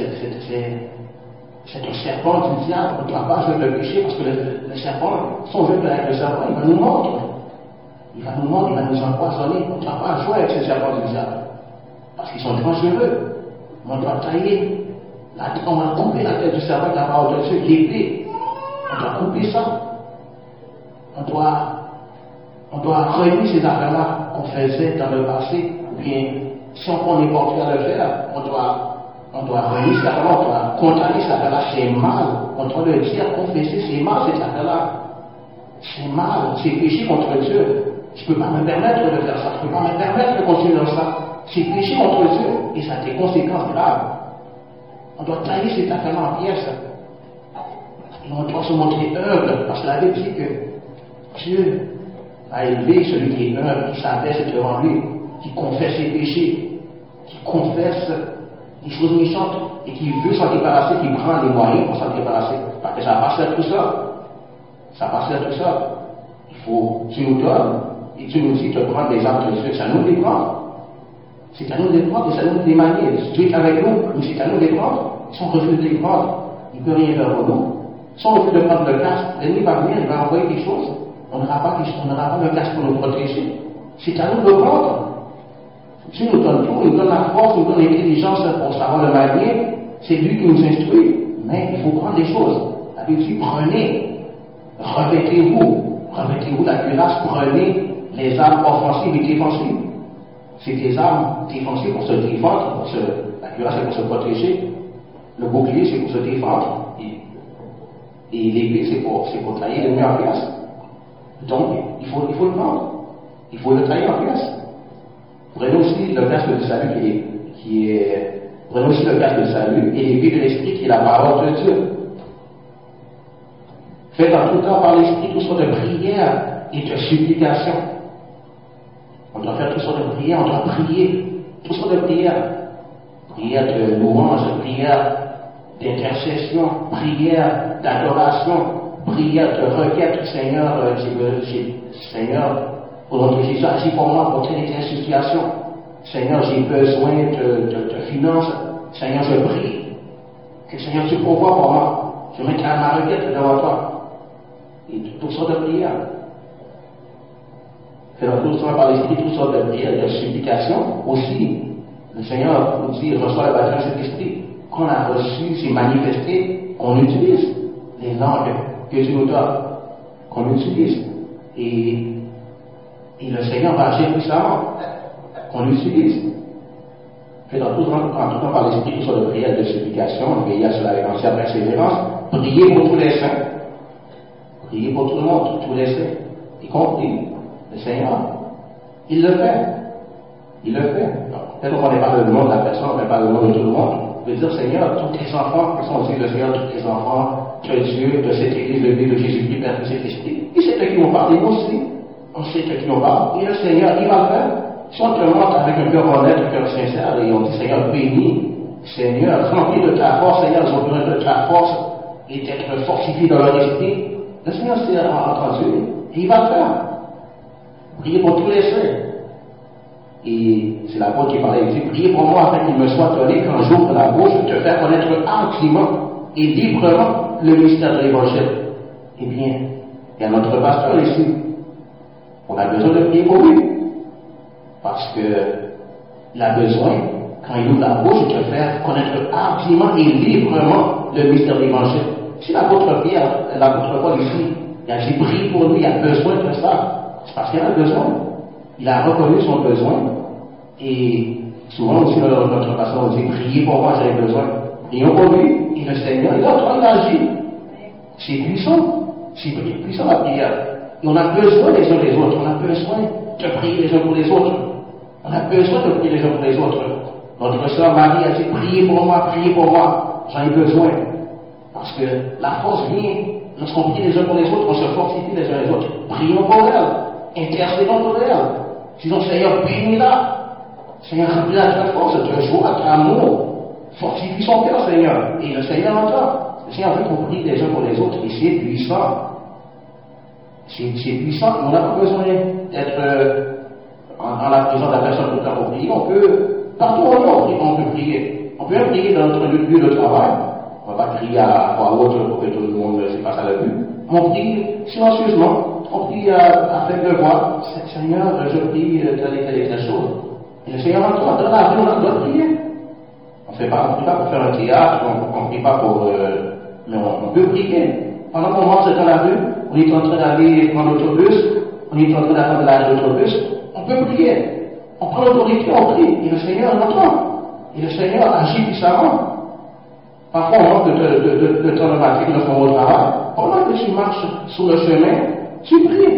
un serpent du diable, on ne doit pas jouer avec le péché, parce que le serpent, si on joue avec le serpent, il va nous mordre. Il va nous empoisonner. On ne doit pas jouer avec ces serpents du diable. Parce qu'ils sont dangereux. On doit tailler. On va couper la tête du serpent de la parole de Dieu, l'épée. On doit couper ça. On doit renier ces affaires-là qu'on faisait dans le passé. Ou bien, si on est porté à le faire, on doit renier ces affaires-là, on doit condamner ces affaires-là. C'est mal. On doit le dire, confesser, c'est mal ces affaires-là. C'est mal. C'est péché contre Dieu. Je ne peux pas me permettre de faire ça, je ne peux pas me permettre de continuer dans ça. C'est péché contre Dieu et ça a des conséquences graves. On doit tailler cette affaire en pièces. Et on doit se montrer humble, parce que la Bible dit que Dieu a élevé celui qui est humble, qui s'abaisse devant lui, qui confesse ses péchés, qui confesse des choses méchantes et qui veut s'en débarrasser, qui prend les moyens pour s'en débarrasser. Parce que ça passe à tout ça. Ça passe à tout ça. Tu nous donnes. Et tu nous dis de prendre des armes de Dieu, c'est à nous de les prendre. C'est à nous de les prendre et c'est à nous de les manier. Dieu est avec nous, mais c'est à nous de les prendre. Si on refuse de les prendre, il ne peut rien faire pour nous. Si on refuse de prendre le casque, l'ennemi va venir, il va envoyer quelque chose. On n'aura pas le casque pour nous protéger. C'est à nous de le prendre. Dieu nous donne tout, il nous donne la force, il nous donne l'intelligence pour savoir le manier. C'est lui qui nous instruit. Mais il faut prendre des choses. La Bible dit, prenez, revêtez-vous la cuirasse, prenez les armes offensives et défensives. C'est des armes défensives pour se défendre, la cuirasse c'est pour se protéger, le bouclier c'est pour se défendre, et l'épée c'est pour tailler l'ennemi en pièces. Donc, il faut le vendre, il faut le tailler en pièces. Prenez aussi le casque du salut prenez aussi le casque du salut et l'épée de l'esprit qui est la parole de Dieu. Faites en tout temps par l'esprit toutes sortes de prières et de supplications. On doit faire toutes sortes de prières, on doit prier, toutes sortes de prières. Prières de louange, prières d'intercession, prières d'adoration, prières de requête. Seigneur, Seigneur, au nom de Jésus, agis pour moi pour telle et telle situation. Seigneur, j'ai besoin de finances. Seigneur, je prie. Que Seigneur, tu pourvois pour moi. Je mets ma requête devant toi. Et toutes sortes de prières. Faisons tout ça par l'esprit, toutes sortes de prières, de supplications. Aussi, le Seigneur nous dit, reçoit le baptême de cet esprit. Qu'on a reçu, c'est manifesté, on utilise les langues que Dieu nous donne. Qu'on utilise. Et le Seigneur va agir puissamment. Qu'on utilise. Faisons tout temps par l'esprit, toutes sortes de prières, de supplications. Veillez à cela avec entière persévérance. Priez pour tous les saints. Priez pour tout le monde, tous les saints. Y compris le Seigneur. Il le fait. Il le fait. Peut-être qu'on n'est pas le nom de la personne, on n'est pas le nom de tout le monde. On peut dire, Seigneur, tous tes enfants, qui sont aussi le Seigneur, tous tes enfants, que Dieu, de cette église, de vie de Jésus-Christ, Père de cet esprit. Il sait de qui on parle, et nous aussi, on sait de qui on parle. Et le Seigneur, il va le faire. Si on te montre avec un cœur honnête, un cœur sincère, et on dit, Seigneur, bénis, Seigneur, remplis de ta force, Seigneur, ils ont besoin de ta force, et d'être fortifiés dans leur esprit. Le Seigneur s'est entendu, et il va le faire. Priez pour tous les saints. Et c'est l'apôtre qui parlait, il dit, priez pour moi afin qu'il me soit donné quand j'ouvre la bouche de te faire connaître ardemment et librement le mystère de l'évangile. Eh bien, il y a notre pasteur ici. On a besoin de prier pour lui. Parce qu'il a besoin, quand il ouvre la bouche, de te faire connaître ardemment et librement le mystère de l'évangile. Si l'apôtre Pierre, l'apôtre Paul ici, il a dit, prie pour lui, il a besoin de ça. C'est parce qu'il a besoin. Il a reconnu son besoin. Et souvent aussi, notre pasteur nous dit, priez pour moi, j'ai besoin. Prions pour lui. Et le Seigneur, il est en train d'agir. C'est puissant. C'est puissant la prière. Et on a besoin les uns des autres. On a besoin de prier les uns pour les autres. On a besoin de prier les uns pour les autres. Notre sœur Marie a dit, priez pour moi, j'en ai besoin. Parce que la force vient, lorsqu'on prie les uns pour les autres, on se fortifie les uns les autres. Prions pour elle, intercédons pour elle. Disons, Seigneur, bénis-la. Seigneur, remplis-la de ta force, de joie, d'amour. Fortifie son cœur, Seigneur. Et le Seigneur entend. Le Seigneur veut qu'on prie les uns pour les autres. Et c'est puissant. C'est puissant. On n'a pas besoin d'être en la présence de la personne tout le temps pour prier. On peut, partout où on peut prier. On peut même prier dans notre lieu de travail. On ne va pas crier à voix haute pour que tout le monde se passe à la vue. On prie silencieusement. On prie à faible voix. Seigneur, je prie telle et telle chose. Et le Seigneur entend. Dans la rue, on doit prier. On ne prie pas pour faire un théâtre, on ne prie pas pour... mais on peut prier. Pendant qu'on marche dans la rue, on est en train d'aller prendre l'autobus, on est en train d'attendre l'arrêt de l'autobus, on peut prier. On prend l'autorité, on prie. Et le Seigneur l'entend. Et le Seigneur agit puissamment. Parfois, on manque de temps de pratique lorsqu'on va au travail. Pendant que tu marches sur le chemin, tu pries.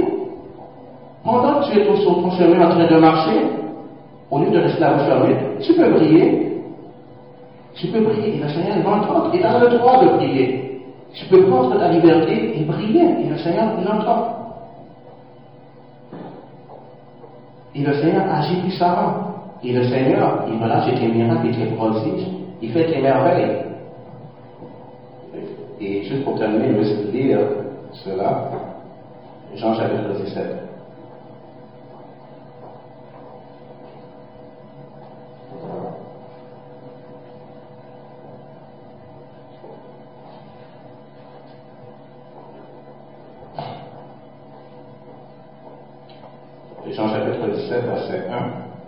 Pendant que tu es sur ton chemin en train de marcher, au lieu de rester la bouche fermée, tu peux prier. Tu peux prier. Et le Seigneur va entendre. Et tu as le droit de prier. Tu peux prendre ta liberté et prier. Et le Seigneur l'entend. Et le Seigneur agit puissamment. Et le Seigneur, il relâche tes miracles et tes prodiges. Il fait tes merveilles. Et juste pour terminer, je vais lire cela. Jean chapitre 17. Jean chapitre 17, verset 1.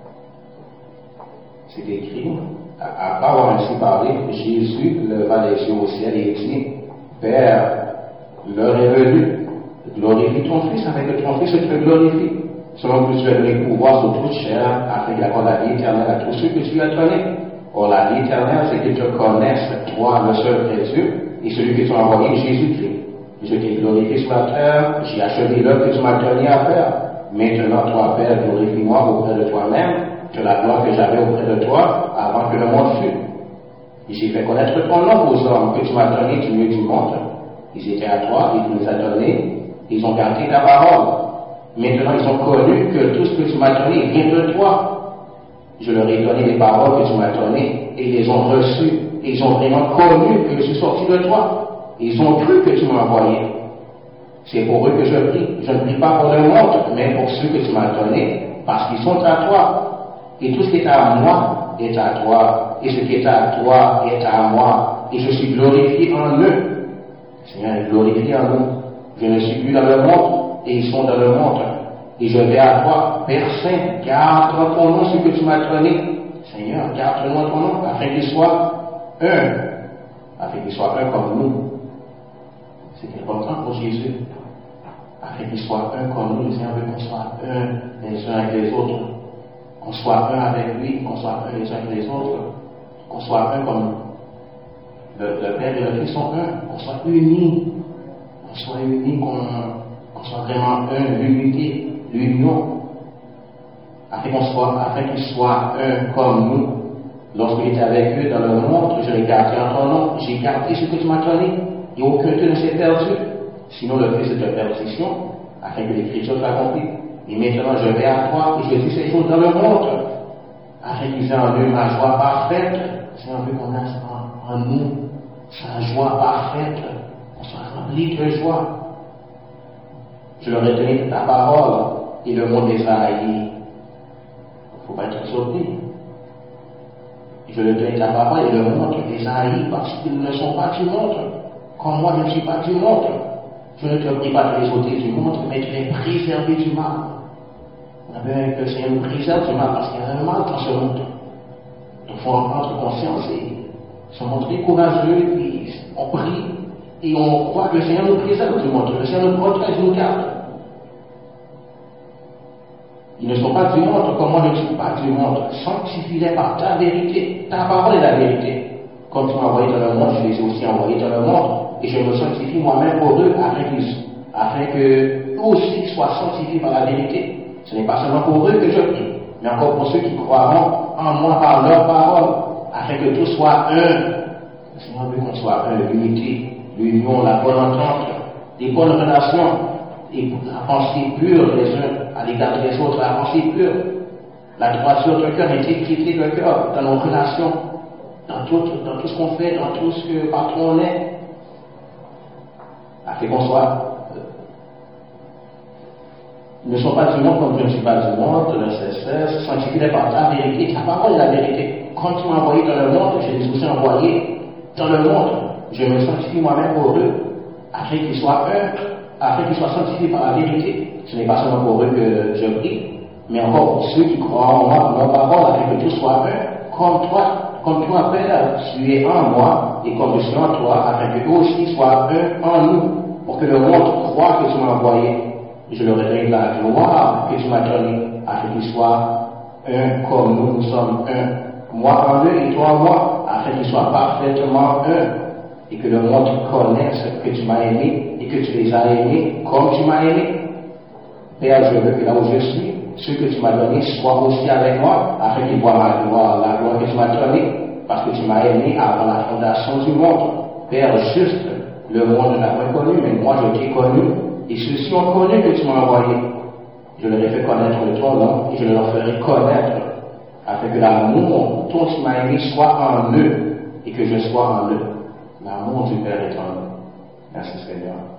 C'est écrit, après avoir ainsi parlé, Jésus leva les yeux au ciel et dit, Père, l'heure est venue, glorifie ton Fils avec que ton Fils te glorifie, selon que tu as donné pouvoir sur toute chair, afin qu'il accorde la vie éternelle à tous ceux que tu as donnés. Or, la vie éternelle, c'est qu'ils te connaissent, toi, le seul vrai Dieu, et celui que tu as envoyé, Jésus-Christ. Je t'ai glorifié sur la terre, j'ai achevé l'œuvre que tu m'as donné à faire. Maintenant, toi, Père, glorifie-moi auprès de toi-même, que la gloire que j'avais auprès de toi, avant que le monde fût. Et j'ai fait connaître ton nom aux hommes que tu m'as donné du milieu du monde. Ils étaient à toi, et tu nous as donné, ils ont gardé ta parole. Maintenant, ils ont connu que tout ce que tu m'as donné vient de toi. Je leur ai donné les paroles que tu m'as données, et ils les ont reçues, et ils ont vraiment connu que je suis sorti de toi. Ils ont cru que tu m'as envoyé. C'est pour eux que je prie. Je ne prie pas pour le monde, mais pour ceux que tu m'as donnés, parce qu'ils sont à toi. Et tout ce qui est à moi est à toi, et ce qui est à toi est à moi, et je suis glorifié en eux. Seigneur est glorifié en nous. Je ne suis plus dans le monde, et ils sont dans le monde. Et je vais à toi, Père Saint, garde dans ton nom ce que tu m'as donné. Seigneur, garde dans ton nom, afin qu'ils soient un. Afin qu'ils soient un comme nous. C'est important pour Jésus. Afin qu'ils soient un comme nous, le Seigneur veut qu'on soit un les uns avec les autres. Qu'on soit un avec lui, qu'on soit un les uns avec les autres. Qu'on soit un comme le Père et le Fils sont un. Qu'on soit unis. Qu'on soit unis, qu'on soit vraiment un, l'unité, l'union. Afin qu'ils soient un comme nous. Lorsque j'étais avec eux dans le monde, je les gardais en ton nom. J'ai gardé ce que tu m'as donné. Et aucun d'eux ne s'est perdu. Sinon, le Fils est de perdition, afin que l'Écriture soit accomplie. Et maintenant, je vais à toi et je dis ces choses dans le monde, afin qu'ils aient en eux ma joie parfaite. C'est un peu qu'on a en nous sa joie parfaite, qu'on soit rempli de joie. Je leur ai donné ta parole et le monde les a haïs. Il ne faut pas être surpris. Je leur ai donné ta parole et le monde les a haïs parce qu'ils ne sont pas du monde. Comme moi, je ne suis pas du monde. Je ne te prie pas de les ôter du monde, mais de les préserver du mal. On a besoin que le Seigneur nous préserve du mal parce qu'il y a un mal dans ce monde. Donc, il faut en prendre conscience et se montrer courageux, et on prie et on croit que le Seigneur nous préserve du monde. Le Seigneur nous protège, nous garde. Ils ne sont pas du monde, comme moi je ne suis pas du monde. Sanctifie-les par ta vérité. Ta parole est la vérité. Comme tu m'as envoyé dans le monde, je les ai aussi envoyés dans le monde. Et je me sanctifie moi-même pour eux, afin que eux aussi soient sanctifiés par la vérité. Ce n'est pas seulement pour eux que je prie, mais encore pour ceux qui croiront en moi par leur parole, afin que tout soit un. Le Seigneur veut qu'on soit un, l'unité, l'union, la bonne entente, les bonnes relations, et la pensée pure les uns à l'égard des autres, la pensée pure, la droiture de cœur, l'intégrité de cœur dans nos relations, dans tout ce qu'on fait, dans tout ce que partout on est, afin qu'on soit. Ils ne sont pas du monde comme je ne suis pas du monde, le cesse, sanctifiés par ta vérité, ta parole est la vérité. Quand tu m'as envoyé dans le monde, je les ai aussi envoyés dans le monde. Je me sanctifie moi-même pour eux, afin qu'ils soient sanctifiés par la vérité. Ce n'est pas seulement pour eux que je prie, mais encore pour ceux qui croient en moi, par leur parole, afin que tout soit un, comme toi, Père, tu es en moi, et comme je suis en toi, afin que eux aussi soient un en nous, pour que le monde croie que tu m'as envoyé. Et je leur ai donné la gloire que tu m'as donnée, afin qu'ils soient un comme nous sommes un. Moi en eux et toi en moi, afin qu'ils soient parfaitement un, et que le monde connaisse que tu m'as aimé, et que tu les as aimés comme tu m'as aimé. Père, je veux que là où je suis, ceux que tu m'as donnés soient aussi avec moi, afin qu'ils voient ma gloire, la gloire que tu m'as donnée, parce que tu m'as aimé avant la fondation du monde. Père, juste, le monde n'a pas connu, mais moi je t'ai connu, et ceux-ci ont connu que tu m'as envoyé. Je leur ai fait connaître ton nom, et je leur ferai connaître, afin que l'amour dont tu m'as aimé soit en eux, et que je sois en eux. L'amour du Père est en eux. Merci Seigneur.